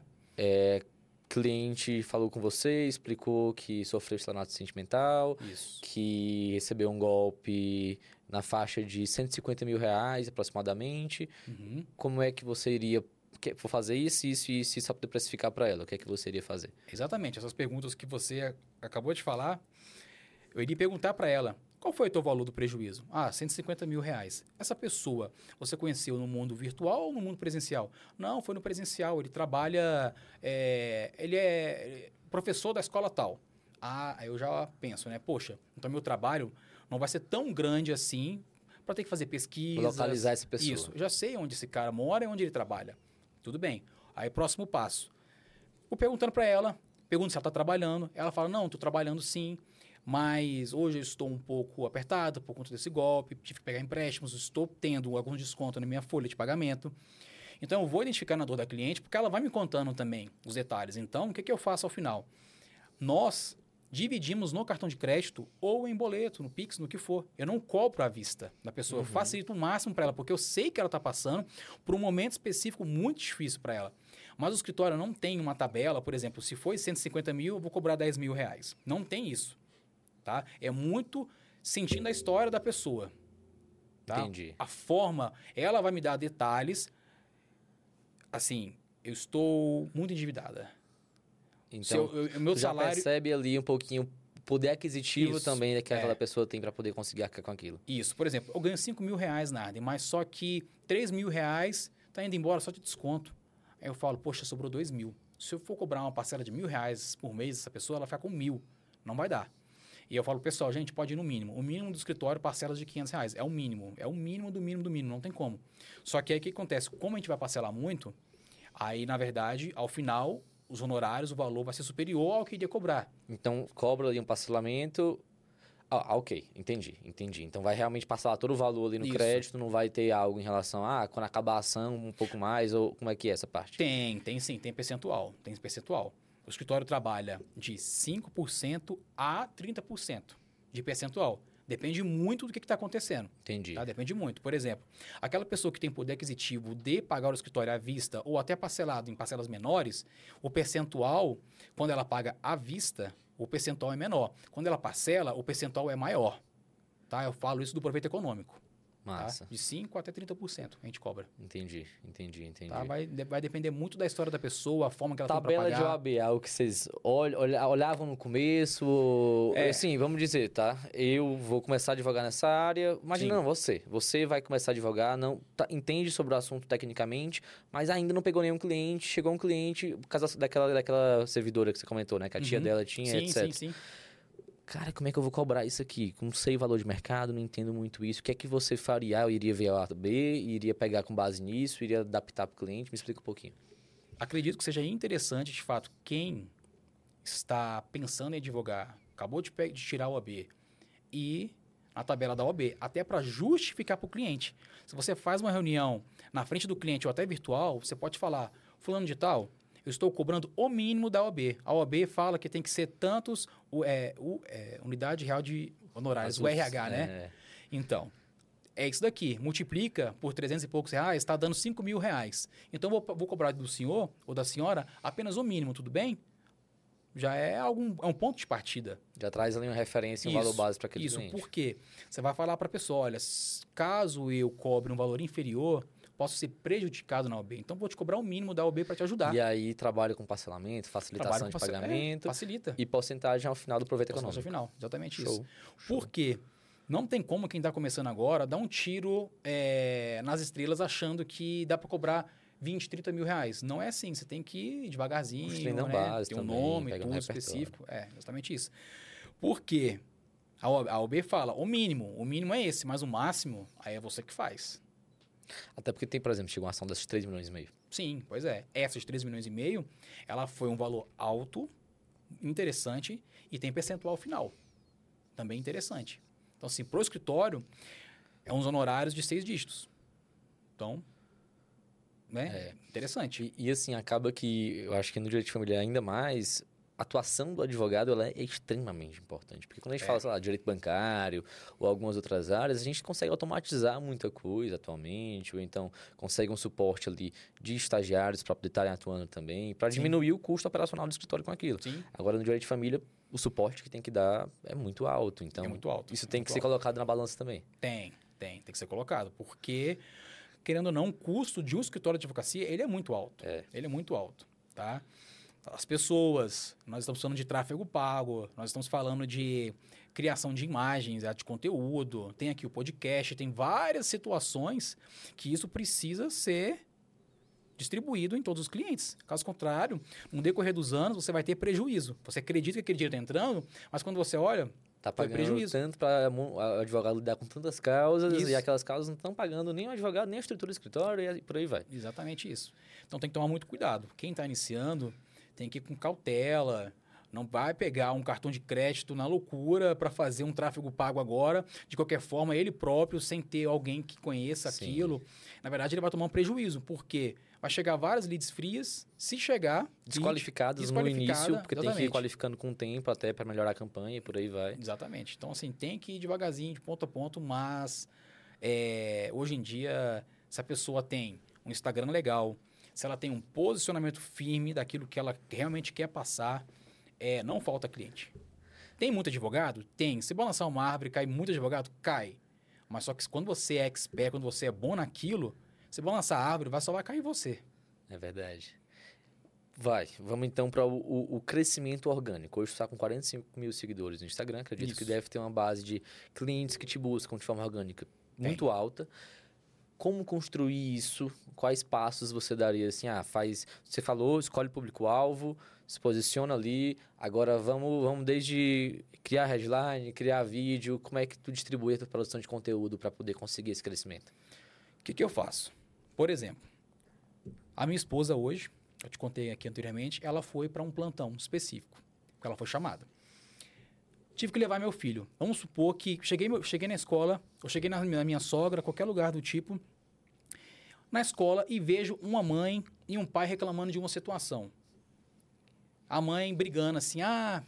Cliente falou com você, explicou que sofreu estelionato sentimental, que recebeu um golpe na faixa de R$150 mil aproximadamente. Como é que você iria fazer isso só para precificar para ela? O que é que você iria fazer? Exatamente. Essas perguntas que você acabou de falar, eu iria perguntar para ela, qual foi o teu valor do prejuízo? R$150 mil. Essa pessoa, você conheceu no mundo virtual ou no mundo presencial? Não, foi no presencial. Ele trabalha... ele é professor da escola tal. Aí eu já penso, né? Poxa, então meu trabalho não vai ser tão grande assim para ter que fazer pesquisas. Localizar essa pessoa. Isso. Eu já sei onde esse cara mora e onde ele trabalha. Tudo bem. Aí, próximo passo. Vou perguntando para ela, pergunto se ela está trabalhando. Ela fala, não, estou trabalhando sim. Mas hoje eu estou um pouco apertado por conta desse golpe, tive que pegar empréstimos, estou tendo algum desconto na minha folha de pagamento. Então, eu vou identificar na dor da cliente, porque ela vai me contando também os detalhes. Então, o que eu faço ao final? Nós dividimos no cartão de crédito ou em boleto, no Pix, no que for. Eu não cobro à vista da pessoa, eu facilito o máximo para ela, porque eu sei que ela está passando por um momento específico muito difícil para ela. Mas o escritório não tem uma tabela, por exemplo, se foi 150 mil, eu vou cobrar 10 mil reais. Não tem isso. Tá? É muito sentindo a história da pessoa. Tá? Entendi. A forma, ela vai me dar detalhes. Assim, eu estou muito endividada. Então, meu já salário... percebe ali um pouquinho o poder aquisitivo também que aquela pessoa tem para poder conseguir arcar com aquilo. Isso. Por exemplo, eu ganho 5 mil reais na Arden, mas só que 3 mil reais está indo embora só de desconto. Aí eu falo, poxa, sobrou 2 mil. Se eu for cobrar uma parcela de R$1.000 por mês, essa pessoa ela fica com 1.000. Não vai dar. E eu falo, pessoal, gente, pode ir no mínimo. O mínimo do escritório, parcelas de R$500. É o mínimo. É o mínimo do mínimo do mínimo. Não tem como. Só que aí o que acontece? Como a gente vai parcelar muito, Aí, na verdade, ao final, os honorários, o valor vai ser superior ao que iria cobrar. Então, cobra ali um parcelamento. Ok, entendi. Então, vai realmente passar todo o valor ali no Isso. crédito, não vai ter algo em relação a, quando acabar a ação, um pouco mais, ou como é que é essa parte? Tem sim, tem percentual. O escritório trabalha de 5% a 30% de percentual. Depende muito do que está acontecendo. Entendi. Tá? Depende muito. Por exemplo, aquela pessoa que tem poder aquisitivo de pagar o escritório à vista ou até parcelado em parcelas menores, o percentual, quando ela paga à vista, o percentual é menor. Quando ela parcela, o percentual é maior. Tá? Eu falo isso do proveito econômico. Massa. Tá? De 5% até 30% a gente cobra. Entendi. Tá? Vai depender muito da história da pessoa, a forma que ela tem para Tabela pagar. de OAB, é algo que vocês olhavam no começo? Assim, vamos dizer, tá? Eu vou começar a advogar nessa área. Imagina, não, você vai começar a advogar, não entende sobre o assunto tecnicamente, mas ainda não pegou nenhum cliente. Chegou um cliente, por causa daquela servidora que você comentou, né? Que a tia dela tinha, etc. Sim. Cara, como é que eu vou cobrar isso aqui? Não sei o valor de mercado, não entendo muito isso. O que é que você faria? Eu iria ver a OAB, iria pegar com base nisso, iria adaptar para o cliente? Me explica um pouquinho. Acredito que seja interessante, de fato, quem está pensando em advogar, acabou de tirar a OAB e a tabela da OAB, até para justificar para o cliente. Se você faz uma reunião na frente do cliente ou até virtual, você pode falar, fulano de tal, eu estou cobrando o mínimo da OAB. A OAB fala que tem que ser tantos, unidade real de honorários, o RH, né? Então, é isso daqui. Multiplica por 300 e poucos reais, está dando 5 mil reais. Então, vou cobrar do senhor ou da senhora apenas o mínimo, tudo bem? Já é um ponto de partida. Já traz ali uma referência e um valor base para aquele cliente. Isso, porque você vai falar para a pessoa, olha, caso eu cobre um valor inferior, posso ser prejudicado na OAB. Então, vou te cobrar o mínimo da OAB para te ajudar. E aí, trabalho com parcelamento, facilitação de pagamento. Facilita. E porcentagem ao final do proveito econômico. Porcentagem ao final, exatamente Show. isso. Por quê? Não tem como quem está começando agora dar um tiro nas estrelas achando que dá para cobrar 20, 30 mil reais. Não é assim. Você tem que ir devagarzinho, né? Base ter um também, nome, tudo específico. É, exatamente isso. Por quê? A OAB fala, o mínimo é esse, mas o máximo, aí é você que faz. Até porque tem, por exemplo, chegou uma ação desses 3 milhões e meio. Sim, pois é. Essa de 3 milhões e meio, ela foi um valor alto, interessante, e tem percentual final. Também interessante. Então, assim, pro escritório, é uns honorários de 6 dígitos. Então, né? Interessante. E assim, acaba que, eu acho que no direito de família ainda mais, a atuação do advogado ela é extremamente importante. Porque quando a gente fala, sei lá, direito bancário ou algumas outras áreas, a gente consegue automatizar muita coisa atualmente, ou então consegue um suporte ali de estagiários para poder estarem atuando também, para diminuir o custo operacional do escritório com aquilo. Sim. Agora, no direito de família, o suporte que tem que dar é muito alto. Então, é muito alto. Isso tem que ser colocado na balança também. Tem que ser colocado, porque, querendo ou não, o custo de um escritório de advocacia, ele é muito alto. Ele é muito alto, tá? As pessoas, nós estamos falando de tráfego pago, nós estamos falando de criação de imagens, de conteúdo, tem aqui o podcast, tem várias situações que isso precisa ser distribuído em todos os clientes. Caso contrário, no decorrer dos anos, você vai ter prejuízo. Você acredita que aquele dinheiro está entrando, mas quando você olha, tá pagando prejuízo. Tanto para o advogado lidar com tantas causas, e aquelas causas não estão pagando nem o advogado, nem a estrutura do escritório, e por aí vai. Exatamente isso. Então tem que tomar muito cuidado. Quem está iniciando tem que ir com cautela, não vai pegar um cartão de crédito na loucura para fazer um tráfego pago agora, de qualquer forma, ele próprio, sem ter alguém que conheça aquilo. Na verdade, ele vai tomar um prejuízo, porque vai chegar várias leads frias, se chegar... Desqualificadas no início, porque tem que ir qualificando com o tempo até para melhorar a campanha e por aí vai. Exatamente. Então, assim, tem que ir devagarzinho, de ponto a ponto, mas hoje em dia, se a pessoa tem um Instagram legal, se ela tem um posicionamento firme daquilo que ela realmente quer passar, não falta cliente. Tem muito advogado? Tem. Se balançar uma árvore, cai muito advogado? Cai. Mas só que quando você é expert, quando você é bom naquilo, se balançar a árvore, só vai cair você. É verdade. Vamos então para o crescimento orgânico. Hoje você está com 45 mil seguidores no Instagram. Acredito que deve ter uma base de clientes que te buscam de forma orgânica muito alta. Como construir isso? Quais passos você daria? Assim, você falou, escolhe o público-alvo, se posiciona ali. Agora vamos desde criar headline, criar vídeo. Como é que tu distribui a tua produção de conteúdo para poder conseguir esse crescimento? O que eu faço? Por exemplo, A minha esposa hoje, eu te contei aqui anteriormente, ela foi para um plantão específico, porque ela foi chamada. Tive que levar meu filho. Vamos supor que cheguei na escola, ou cheguei na minha sogra, qualquer lugar do tipo, na escola e vejo uma mãe e um pai reclamando de uma situação. A mãe brigando assim,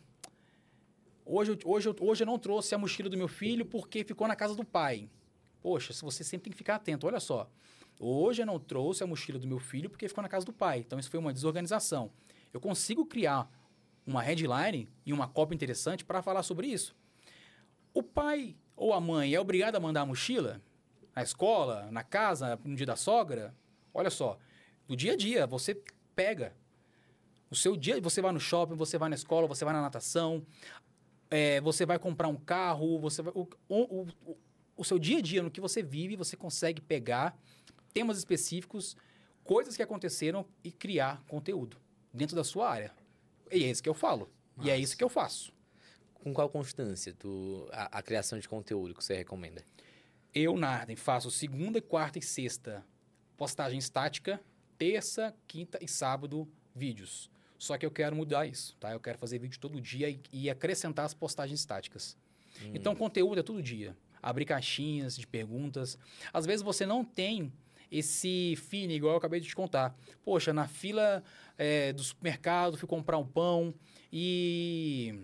hoje eu não trouxe a mochila do meu filho porque ficou na casa do pai. Poxa, você sempre tem que ficar atento, olha só. Hoje eu não trouxe a mochila do meu filho porque ficou na casa do pai. Então, isso foi uma desorganização. Eu consigo criar uma headline e uma cópia interessante para falar sobre isso. O pai ou a mãe é obrigado a mandar a mochila na escola, na casa, no dia da sogra? Olha só, no dia a dia, você pega. O seu dia, você vai no shopping, você vai na escola, você vai na natação, você vai comprar um carro, o seu dia a dia, no que você vive, você consegue pegar temas específicos, coisas que aconteceram e criar conteúdo dentro da sua área. E é isso que eu falo. E é isso que eu faço. Com qual constância a criação de conteúdo que você recomenda? Eu, Narden, faço segunda, quarta e sexta postagem estática, terça, quinta e sábado vídeos. Só que eu quero mudar isso, tá? Eu quero fazer vídeo todo dia e acrescentar as postagens estáticas. Então, conteúdo é todo dia. Abrir caixinhas de perguntas. Às vezes você não tem esse feeling, igual eu acabei de te contar. Poxa, na fila do supermercado, fui comprar um pão e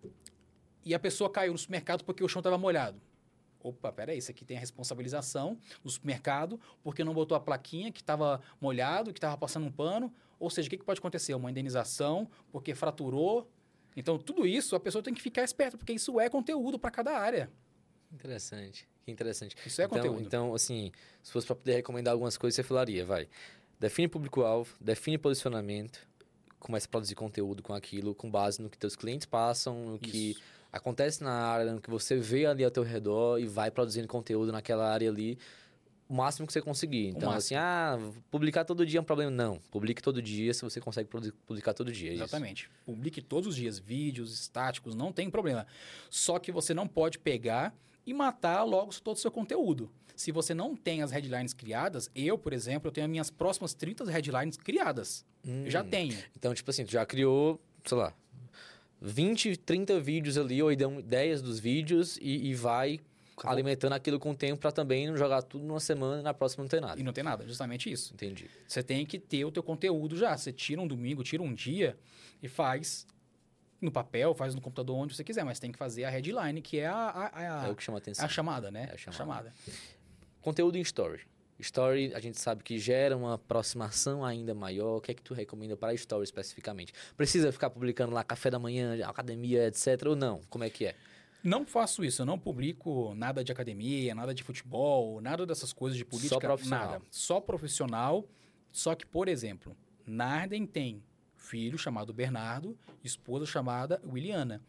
a pessoa caiu no supermercado porque o chão estava molhado. Opa, peraí, isso aqui tem a responsabilização do supermercado porque não botou a plaquinha que estava molhado, que estava passando um pano. Ou seja, o que pode acontecer? Uma indenização porque fraturou. Então, tudo isso a pessoa tem que ficar esperta, porque isso é conteúdo para cada área. Interessante. Que interessante. Isso é conteúdo. Então, assim, se fosse para poder recomendar algumas coisas, você falaria, define público-alvo, define posicionamento, começa a produzir conteúdo com aquilo, com base no que teus clientes passam, no que acontece na área, no que você vê ali ao teu redor e vai produzindo conteúdo naquela área ali, o máximo que você conseguir. Então, assim, publicar todo dia é um problema. Não, publique todo dia se você consegue publicar todo dia. Exatamente. Publique todos os dias, vídeos estáticos, não tem problema. Só que você não pode pegar e matar logo todo o seu conteúdo. Se você não tem as headlines criadas, por exemplo, eu tenho as minhas próximas 30 headlines criadas. Eu já tenho. Então, tipo assim, tu já criou, sei lá, 20, 30 vídeos ali, ou ideias dos vídeos e vai alimentando aquilo com o tempo para também não jogar tudo numa semana e na próxima não ter nada. E não tem nada, justamente isso. Entendi. Você tem que ter o teu conteúdo já. Você tira um domingo, tira um dia e faz no papel, faz no computador, onde você quiser, mas tem que fazer a headline, que é é o que chama atenção. A chamada, né? É a chamada. Conteúdo em story. Story, a gente sabe que gera uma aproximação ainda maior. O que é que tu recomenda para story especificamente? Precisa ficar publicando lá café da manhã, academia, etc. ou não? Como é que é? Não faço isso. Eu não publico nada de academia, nada de futebol, nada dessas coisas de política. Só profissional. Nada. Só profissional. Só que, por exemplo, Narden tem filho chamado Bernardo, esposa chamada Williana.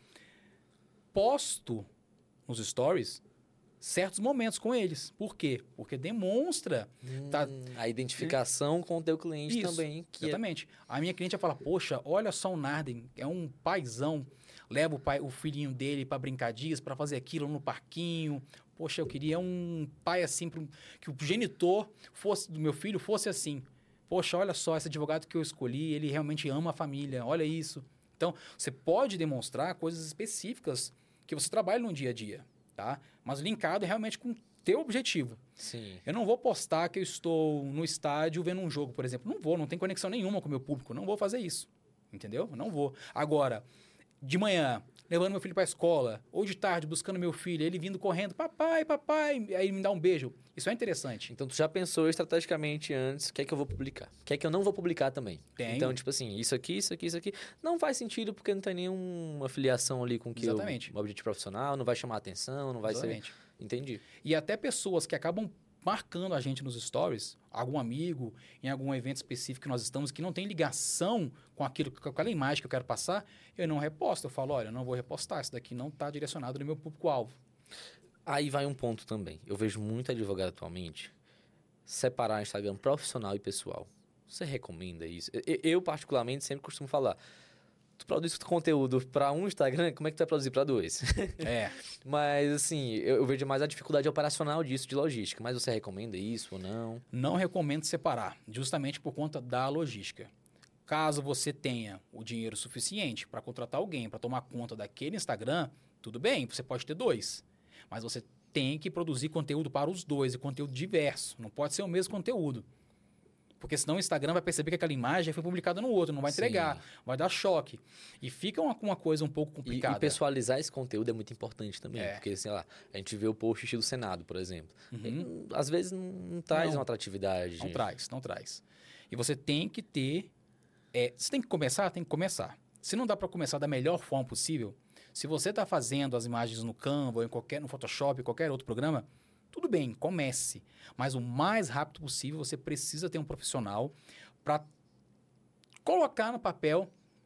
Posto nos stories certos momentos com eles. Por quê? Porque demonstra a identificação com o teu cliente isso, também. Exatamente. A minha cliente vai falar, poxa, olha só o Narden, é um paizão, leva o filhinho dele para brincar dias, para fazer aquilo no parquinho. Poxa, eu queria um pai assim, que o genitor do meu filho fosse assim. Poxa, olha só, esse advogado que eu escolhi, ele realmente ama a família, olha isso. Então, você pode demonstrar coisas específicas que você trabalha no dia a dia, tá? Mas linkado realmente com o teu objetivo. Sim. Eu não vou postar que eu estou no estádio vendo um jogo, por exemplo. Não tem conexão nenhuma com o meu público, não vou fazer isso, entendeu? Não vou. Agora, de manhã, levando meu filho para a escola, ou de tarde, buscando meu filho, ele vindo correndo, papai, aí ele me dá um beijo. Isso é interessante. Então, tu já pensou estrategicamente antes o que é que eu vou publicar? O que é que eu não vou publicar também? Tenho. Então, tipo assim, isso aqui, não faz sentido porque não tem nenhuma afiliação ali com o que o objetivo profissional, não vai chamar atenção, não vai ser... Entendi. E até pessoas que acabam marcando a gente nos stories, algum amigo, em algum evento específico que nós estamos, que não tem ligação com aquela imagem que eu quero passar, eu não reposto. Eu falo, olha, eu não vou repostar, isso daqui não está direcionado no meu público-alvo. Aí vai um ponto também. Eu vejo muito advogado atualmente separar Instagram profissional e pessoal. Você recomenda isso? Eu particularmente, sempre costumo falar, tu produz conteúdo para um Instagram, como é que tu vai produzir para 2? É. Mas, assim, eu vejo mais a dificuldade operacional disso, de logística. Mas você recomenda isso ou não? Não recomendo separar, justamente por conta da logística. Caso você tenha o dinheiro suficiente para contratar alguém para tomar conta daquele Instagram, tudo bem, você pode ter 2. Mas você tem que produzir conteúdo para os 2 e conteúdo diverso. Não pode ser o mesmo conteúdo. Porque senão o Instagram vai perceber que aquela imagem foi publicada no outro, não vai entregar, Sim. vai dar choque. E fica uma coisa um pouco complicada. E pessoalizar esse conteúdo é muito importante também. É. Porque, sei lá, a gente vê o post estilo Senado, por exemplo. Uhum. Às vezes não traz uma atratividade. Não traz. E você tem que ter... você tem que começar? Tem que começar. Se não dá para começar da melhor forma possível, se você está fazendo as imagens no Canva, ou no Photoshop, qualquer outro programa, tudo bem, comece. Mas o mais rápido possível, você precisa ter um profissional para colocar no papel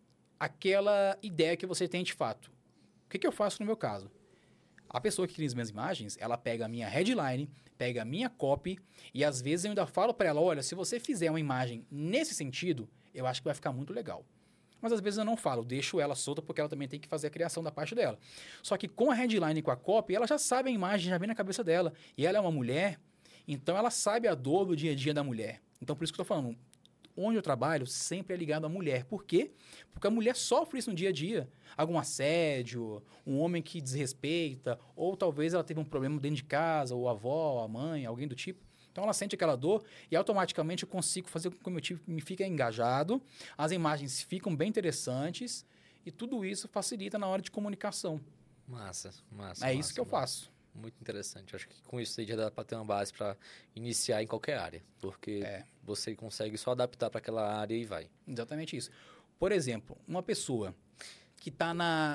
aquela ideia que você tem de fato. O que eu faço no meu caso? A pessoa que cria as minhas imagens, ela pega a minha headline, pega a minha copy e às vezes eu ainda falo para ela, olha, se você fizer uma imagem nesse sentido, eu acho que vai ficar muito legal. Mas às vezes eu não falo, deixo ela solta porque ela também tem que fazer a criação da parte dela. Só que com a headline e com a copy, ela já sabe a imagem, já vem na cabeça dela. E ela é uma mulher, então ela sabe a dor do dia a dia da mulher. Então por isso que eu estou falando, onde eu trabalho sempre é ligado à mulher. Por quê? Porque a mulher sofre isso no dia a dia. Algum assédio, um homem que desrespeita, ou talvez ela teve um problema dentro de casa, ou a avó, a mãe, alguém do tipo. Então ela sente aquela dor e automaticamente eu consigo fazer com que o meu time me fique engajado, as imagens ficam bem interessantes e tudo isso facilita na hora de comunicação. Massa. É isso que eu faço. Muito interessante. Acho que com isso aí já dá para ter uma base para iniciar em qualquer área, porque você consegue só adaptar para aquela área e vai. Exatamente isso. Por exemplo, uma pessoa que está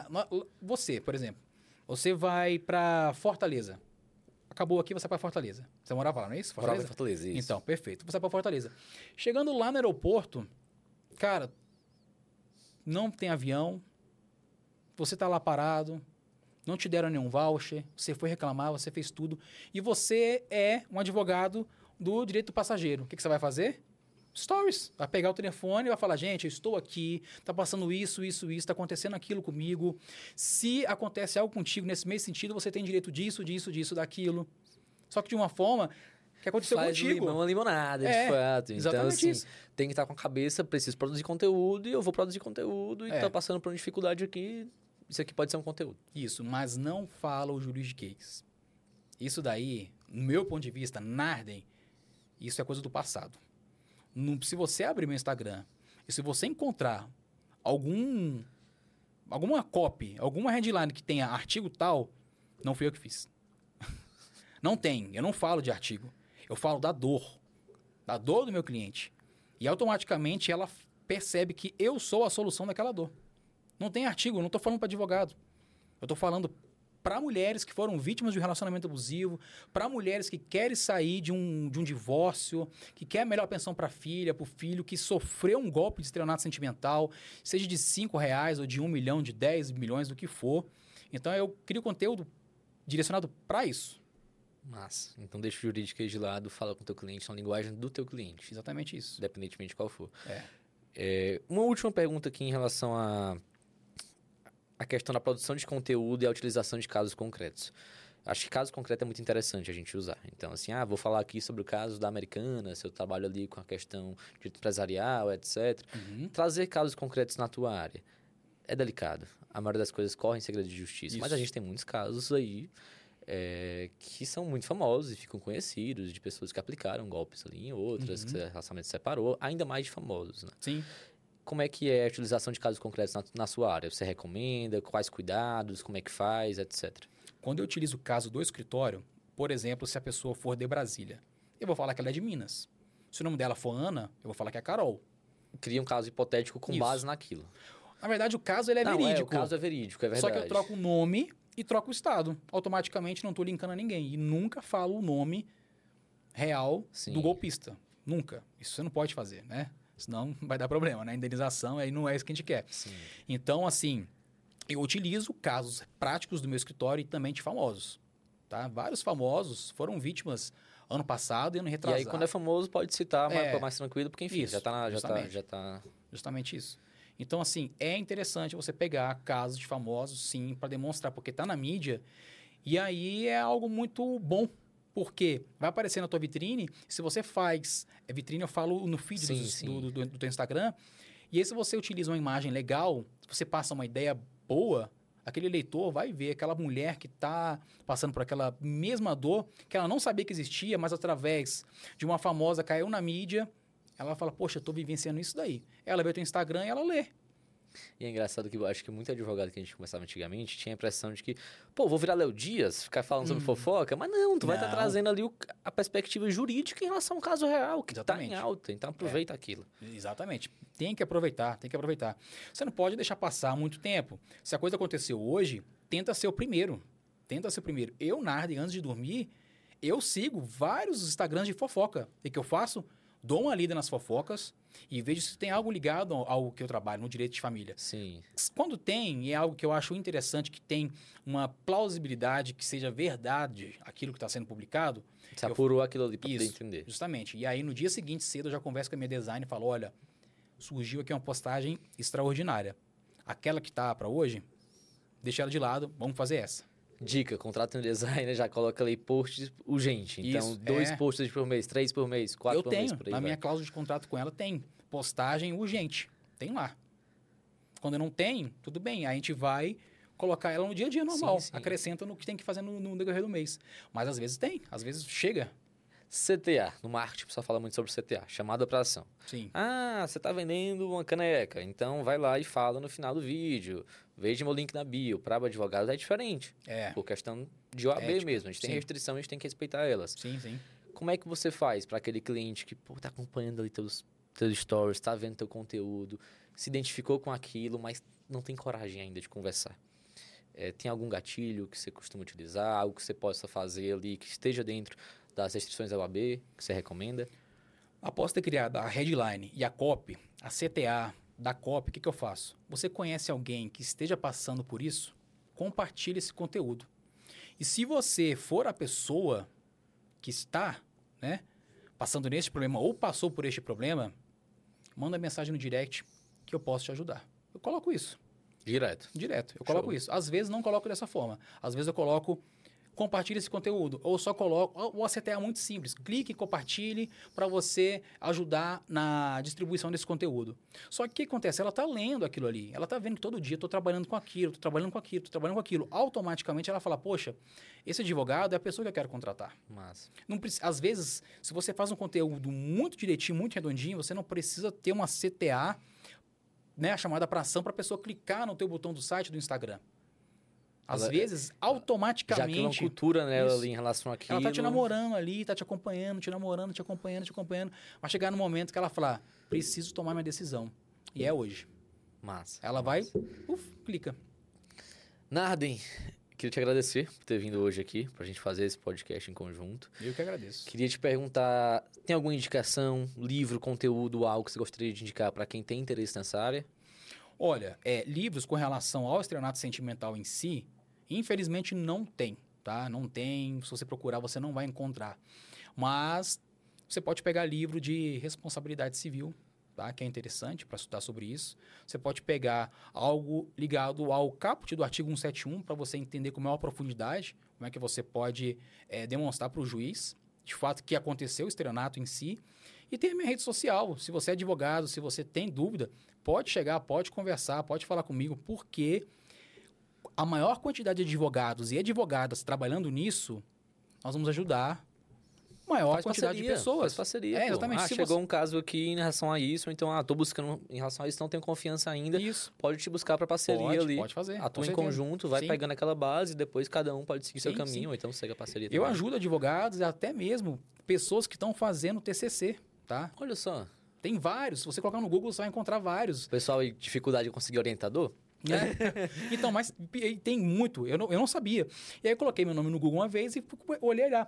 Você, por exemplo, você vai para Fortaleza. Acabou aqui, você vai para Fortaleza. Você morava lá, não é isso? Morava em Fortaleza, isso. Então, perfeito. Você vai para Fortaleza. Chegando lá no aeroporto, cara, não tem avião, você está lá parado, não te deram nenhum voucher, você foi reclamar, você fez tudo, e você é um advogado do direito do passageiro. O que você vai fazer? Stories. Vai pegar o telefone e vai falar, gente, eu estou aqui, está passando isso, está acontecendo aquilo comigo. Se acontece algo contigo nesse mesmo sentido, você tem direito disso, daquilo. Só que de uma forma que aconteceu contigo. Faz uma limonada, de fato. Então, assim, isso. tem que estar com a cabeça, preciso produzir conteúdo e eu vou produzir conteúdo e tá passando por uma dificuldade aqui, isso aqui pode ser um conteúdo. Isso, mas não fala o juridiquês. Isso daí, no meu ponto de vista, Narden, isso é coisa do passado. Se você abrir meu Instagram e se você encontrar alguma copy, alguma headline que tenha artigo tal, não fui eu que fiz. Não tem. Eu não falo de artigo. Eu falo da dor do meu cliente. E automaticamente ela percebe que eu sou a solução daquela dor. Não tem artigo, eu não estou falando para advogado. Eu estou falando para mulheres que foram vítimas de um relacionamento abusivo, para mulheres que querem sair de um divórcio, que quer a melhor pensão para a filha, para o filho, que sofreu um golpe de estelionato sentimental, seja de R$5 ou de 1 milhão, de 10 milhões, do que for. Então, eu crio conteúdo direcionado para isso. Massa. Então, deixa o jurídico aí de lado, fala com o teu cliente na linguagem do teu cliente. Exatamente isso. Independentemente de qual for. Uma última pergunta aqui em relação a questão da produção de conteúdo e a utilização de casos concretos. Acho que caso concreto é muito interessante a gente usar. Então, assim, vou falar aqui sobre o caso da Americana, se eu trabalho ali com a questão de empresarial, etc. Trazer casos concretos na tua área é delicado. A maioria das coisas corre em segredo de justiça. Isso. Mas a gente tem muitos casos aí que são muito famosos e ficam conhecidos, de pessoas que aplicaram golpes ali em outras, que o relacionamento se separou, ainda mais de famosos, né? Sim. Como é que é a utilização de casos concretos na sua área? Você recomenda? Quais cuidados? Como é que faz? Etc. Quando eu utilizo o caso do escritório, por exemplo, se a pessoa for de Brasília, eu vou falar que ela é de Minas. Se o nome dela for Ana, eu vou falar que é Carol. Cria um caso hipotético com base naquilo. Na verdade, o caso ele é verídico. O caso é verídico, é verdade. Só que eu troco o nome e troco o estado. Automaticamente não estou linkando a ninguém. E nunca falo o nome real do golpista. Nunca. Isso você não pode fazer, né? Senão vai dar problema, né? Indenização, aí não é isso que a gente quer. Sim. Então, assim, eu utilizo casos práticos do meu escritório e também de famosos. Tá? Vários famosos foram vítimas ano passado e ano retrasado. E aí, quando é famoso, pode citar mais tranquilo, porque, enfim, isso, já tá. Justamente isso. Então, assim, é interessante você pegar casos de famosos, sim, para demonstrar, porque tá na mídia, e aí é algo muito bom. Porque vai aparecer na tua vitrine, se você faz... vitrine eu falo no feed do teu Instagram, e aí se você utiliza uma imagem legal, você passa uma ideia boa, aquele leitor vai ver aquela mulher que está passando por aquela mesma dor, que ela não sabia que existia, mas através de uma famosa caiu na mídia, ela fala, poxa, eu estou vivenciando isso daí. Ela vê o teu Instagram e ela lê. E é engraçado que eu acho que muito advogado que a gente conversava antigamente tinha a impressão de que, pô, vou virar Léo Dias, ficar falando sobre fofoca, mas não, tu vai estar trazendo ali a perspectiva jurídica em relação ao caso real, que está em alta, então aproveita aquilo. Exatamente. Tem que aproveitar, tem que aproveitar. Você não pode deixar passar muito tempo. Se a coisa aconteceu hoje, tenta ser o primeiro. Tenta ser o primeiro. Eu, Narden, antes de dormir, eu sigo vários Instagrams de fofoca. E o que eu faço? Dou uma lida nas fofocas e vejo se tem algo ligado ao que eu trabalho, no direito de família. Sim. Quando tem, e é algo que eu acho interessante, que tem uma plausibilidade, que seja verdade aquilo que está sendo publicado... Você apurou aquilo ali para poder Isso, entender. Justamente. E aí, no dia seguinte, cedo, eu já converso com a minha designer e falo, olha, surgiu aqui uma postagem extraordinária. Aquela que está para hoje, deixa ela de lado, vamos fazer essa. Dica, contrata um designer, já coloca ali posts urgente. Então, 2 posts por mês, 3 por mês, 4 por mês, por aí. Na minha cláusula de contrato com ela tem postagem urgente. Tem lá. Quando não tem, tudo bem. Aí a gente vai colocar ela no dia a dia normal. Sim. Acrescenta no que tem que fazer no decorrer do mês. Mas às vezes tem, às vezes chega. CTA. No marketing, o pessoal fala muito sobre CTA, chamada para ação. Sim. Ah, você está vendendo uma caneca, então vai lá e fala no final do vídeo. Veja meu link na bio. Para advogados é diferente. Por questão de OAB mesmo. A gente tem restrição, a gente tem que respeitar elas. Sim. Como é que você faz para aquele cliente que está acompanhando ali teus stories, está vendo teu conteúdo, se identificou com aquilo, mas não tem coragem ainda de conversar? Tem algum gatilho que você costuma utilizar, algo que você possa fazer ali, que esteja dentro das restrições da OAB, que você recomenda? Após ter criado a headline e a copy, a CTA da copy, o que eu faço? Você conhece alguém que esteja passando por isso? Compartilhe esse conteúdo. E se você for a pessoa que está, né, passando nesse problema ou passou por este problema, manda mensagem no direct que eu posso te ajudar. Eu coloco isso. Direto. Eu coloco isso. Às vezes não coloco dessa forma. Às vezes eu coloco compartilhe esse conteúdo. Ou só coloco... O CTA é muito simples. Clique e compartilhe para você ajudar na distribuição desse conteúdo. Só que o que acontece? Ela está lendo aquilo ali. Ela está vendo que todo dia estou trabalhando com aquilo, estou trabalhando com aquilo, estou trabalhando com aquilo. Automaticamente ela fala, poxa, esse advogado é a pessoa que eu quero contratar. Mas... Às vezes, se você faz um conteúdo muito direitinho, muito redondinho, você não precisa ter uma CTA, né, a chamada para ação, para a pessoa clicar no teu botão do site do Instagram. Às vezes, automaticamente... Já cria uma cultura nela ali em relação àquilo. Ela tá te namorando ali, tá te acompanhando, te acompanhando. Vai chegar no momento que ela falar, preciso tomar minha decisão. E é hoje. Ela vai, clica. Narden, queria te agradecer por ter vindo hoje aqui, pra gente fazer esse podcast em conjunto. Eu que agradeço. Queria te perguntar, tem alguma indicação, livro, conteúdo, algo que você gostaria de indicar para quem tem interesse nessa área? Olha, livros com relação ao estelionato sentimental em si, infelizmente não tem, tá? Não tem, se você procurar você não vai encontrar. Mas você pode pegar livro de responsabilidade civil, tá? Que é interessante para estudar sobre isso. Você pode pegar algo ligado ao caput do artigo 171 para você entender com maior profundidade, como é que você pode demonstrar para o juiz, de fato, que aconteceu o estelionato em si. E tem a minha rede social. Se você é advogado, se você tem dúvida, pode chegar, pode conversar, pode falar comigo, porque... a maior quantidade de advogados e advogadas trabalhando nisso, nós vamos ajudar a maior quantidade de pessoas. Faz parceria, exatamente. Chegou um caso aqui em relação a isso, então, tô buscando em relação a isso, não tenho confiança ainda. Isso. Pode te buscar para parceria ali. Pode fazer. Atua em conjunto, vai pegando aquela base, depois cada um pode seguir seu caminho, ou então segue a parceria também. Eu ajudo advogados e até mesmo pessoas que estão fazendo TCC, tá? Olha só. Tem vários. Se você colocar no Google, você vai encontrar vários. Pessoal, e dificuldade de conseguir orientador? Então, mas tem muito, eu não sabia. E aí eu coloquei meu nome no Google uma vez e olhei lá.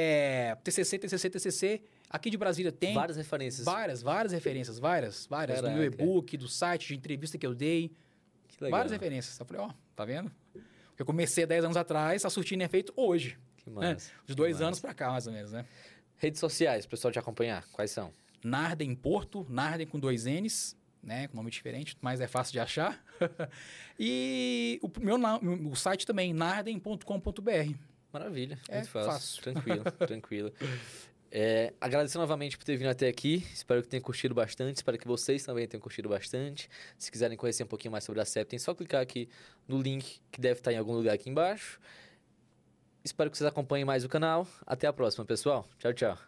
TCC. Aqui de Brasília tem... várias referências. Várias referências, várias. Caraca. Do meu e-book, do site, de entrevista que eu dei. Que legal. Várias referências. Eu falei, tá vendo? Eu comecei há 10 anos atrás, a surtindo é feito hoje. Que massa. De 2 anos pra cá, mais ou menos, né? Redes sociais, pro pessoal te acompanhar, quais são? Narden Porto, Narden com 2 N's. né? Com nome diferente, mas é fácil de achar. E o site também, narden.com.br. Maravilha, É muito fácil. fácil. Tranquilo, tranquilo. Agradecer novamente por ter vindo até aqui. Espero que tenham curtido bastante. Espero que vocês também tenham curtido bastante. Se quiserem conhecer um pouquinho mais sobre a Septem, é só clicar aqui no link que deve estar em algum lugar aqui embaixo. Espero que vocês acompanhem mais o canal. Até a próxima, pessoal. Tchau, tchau.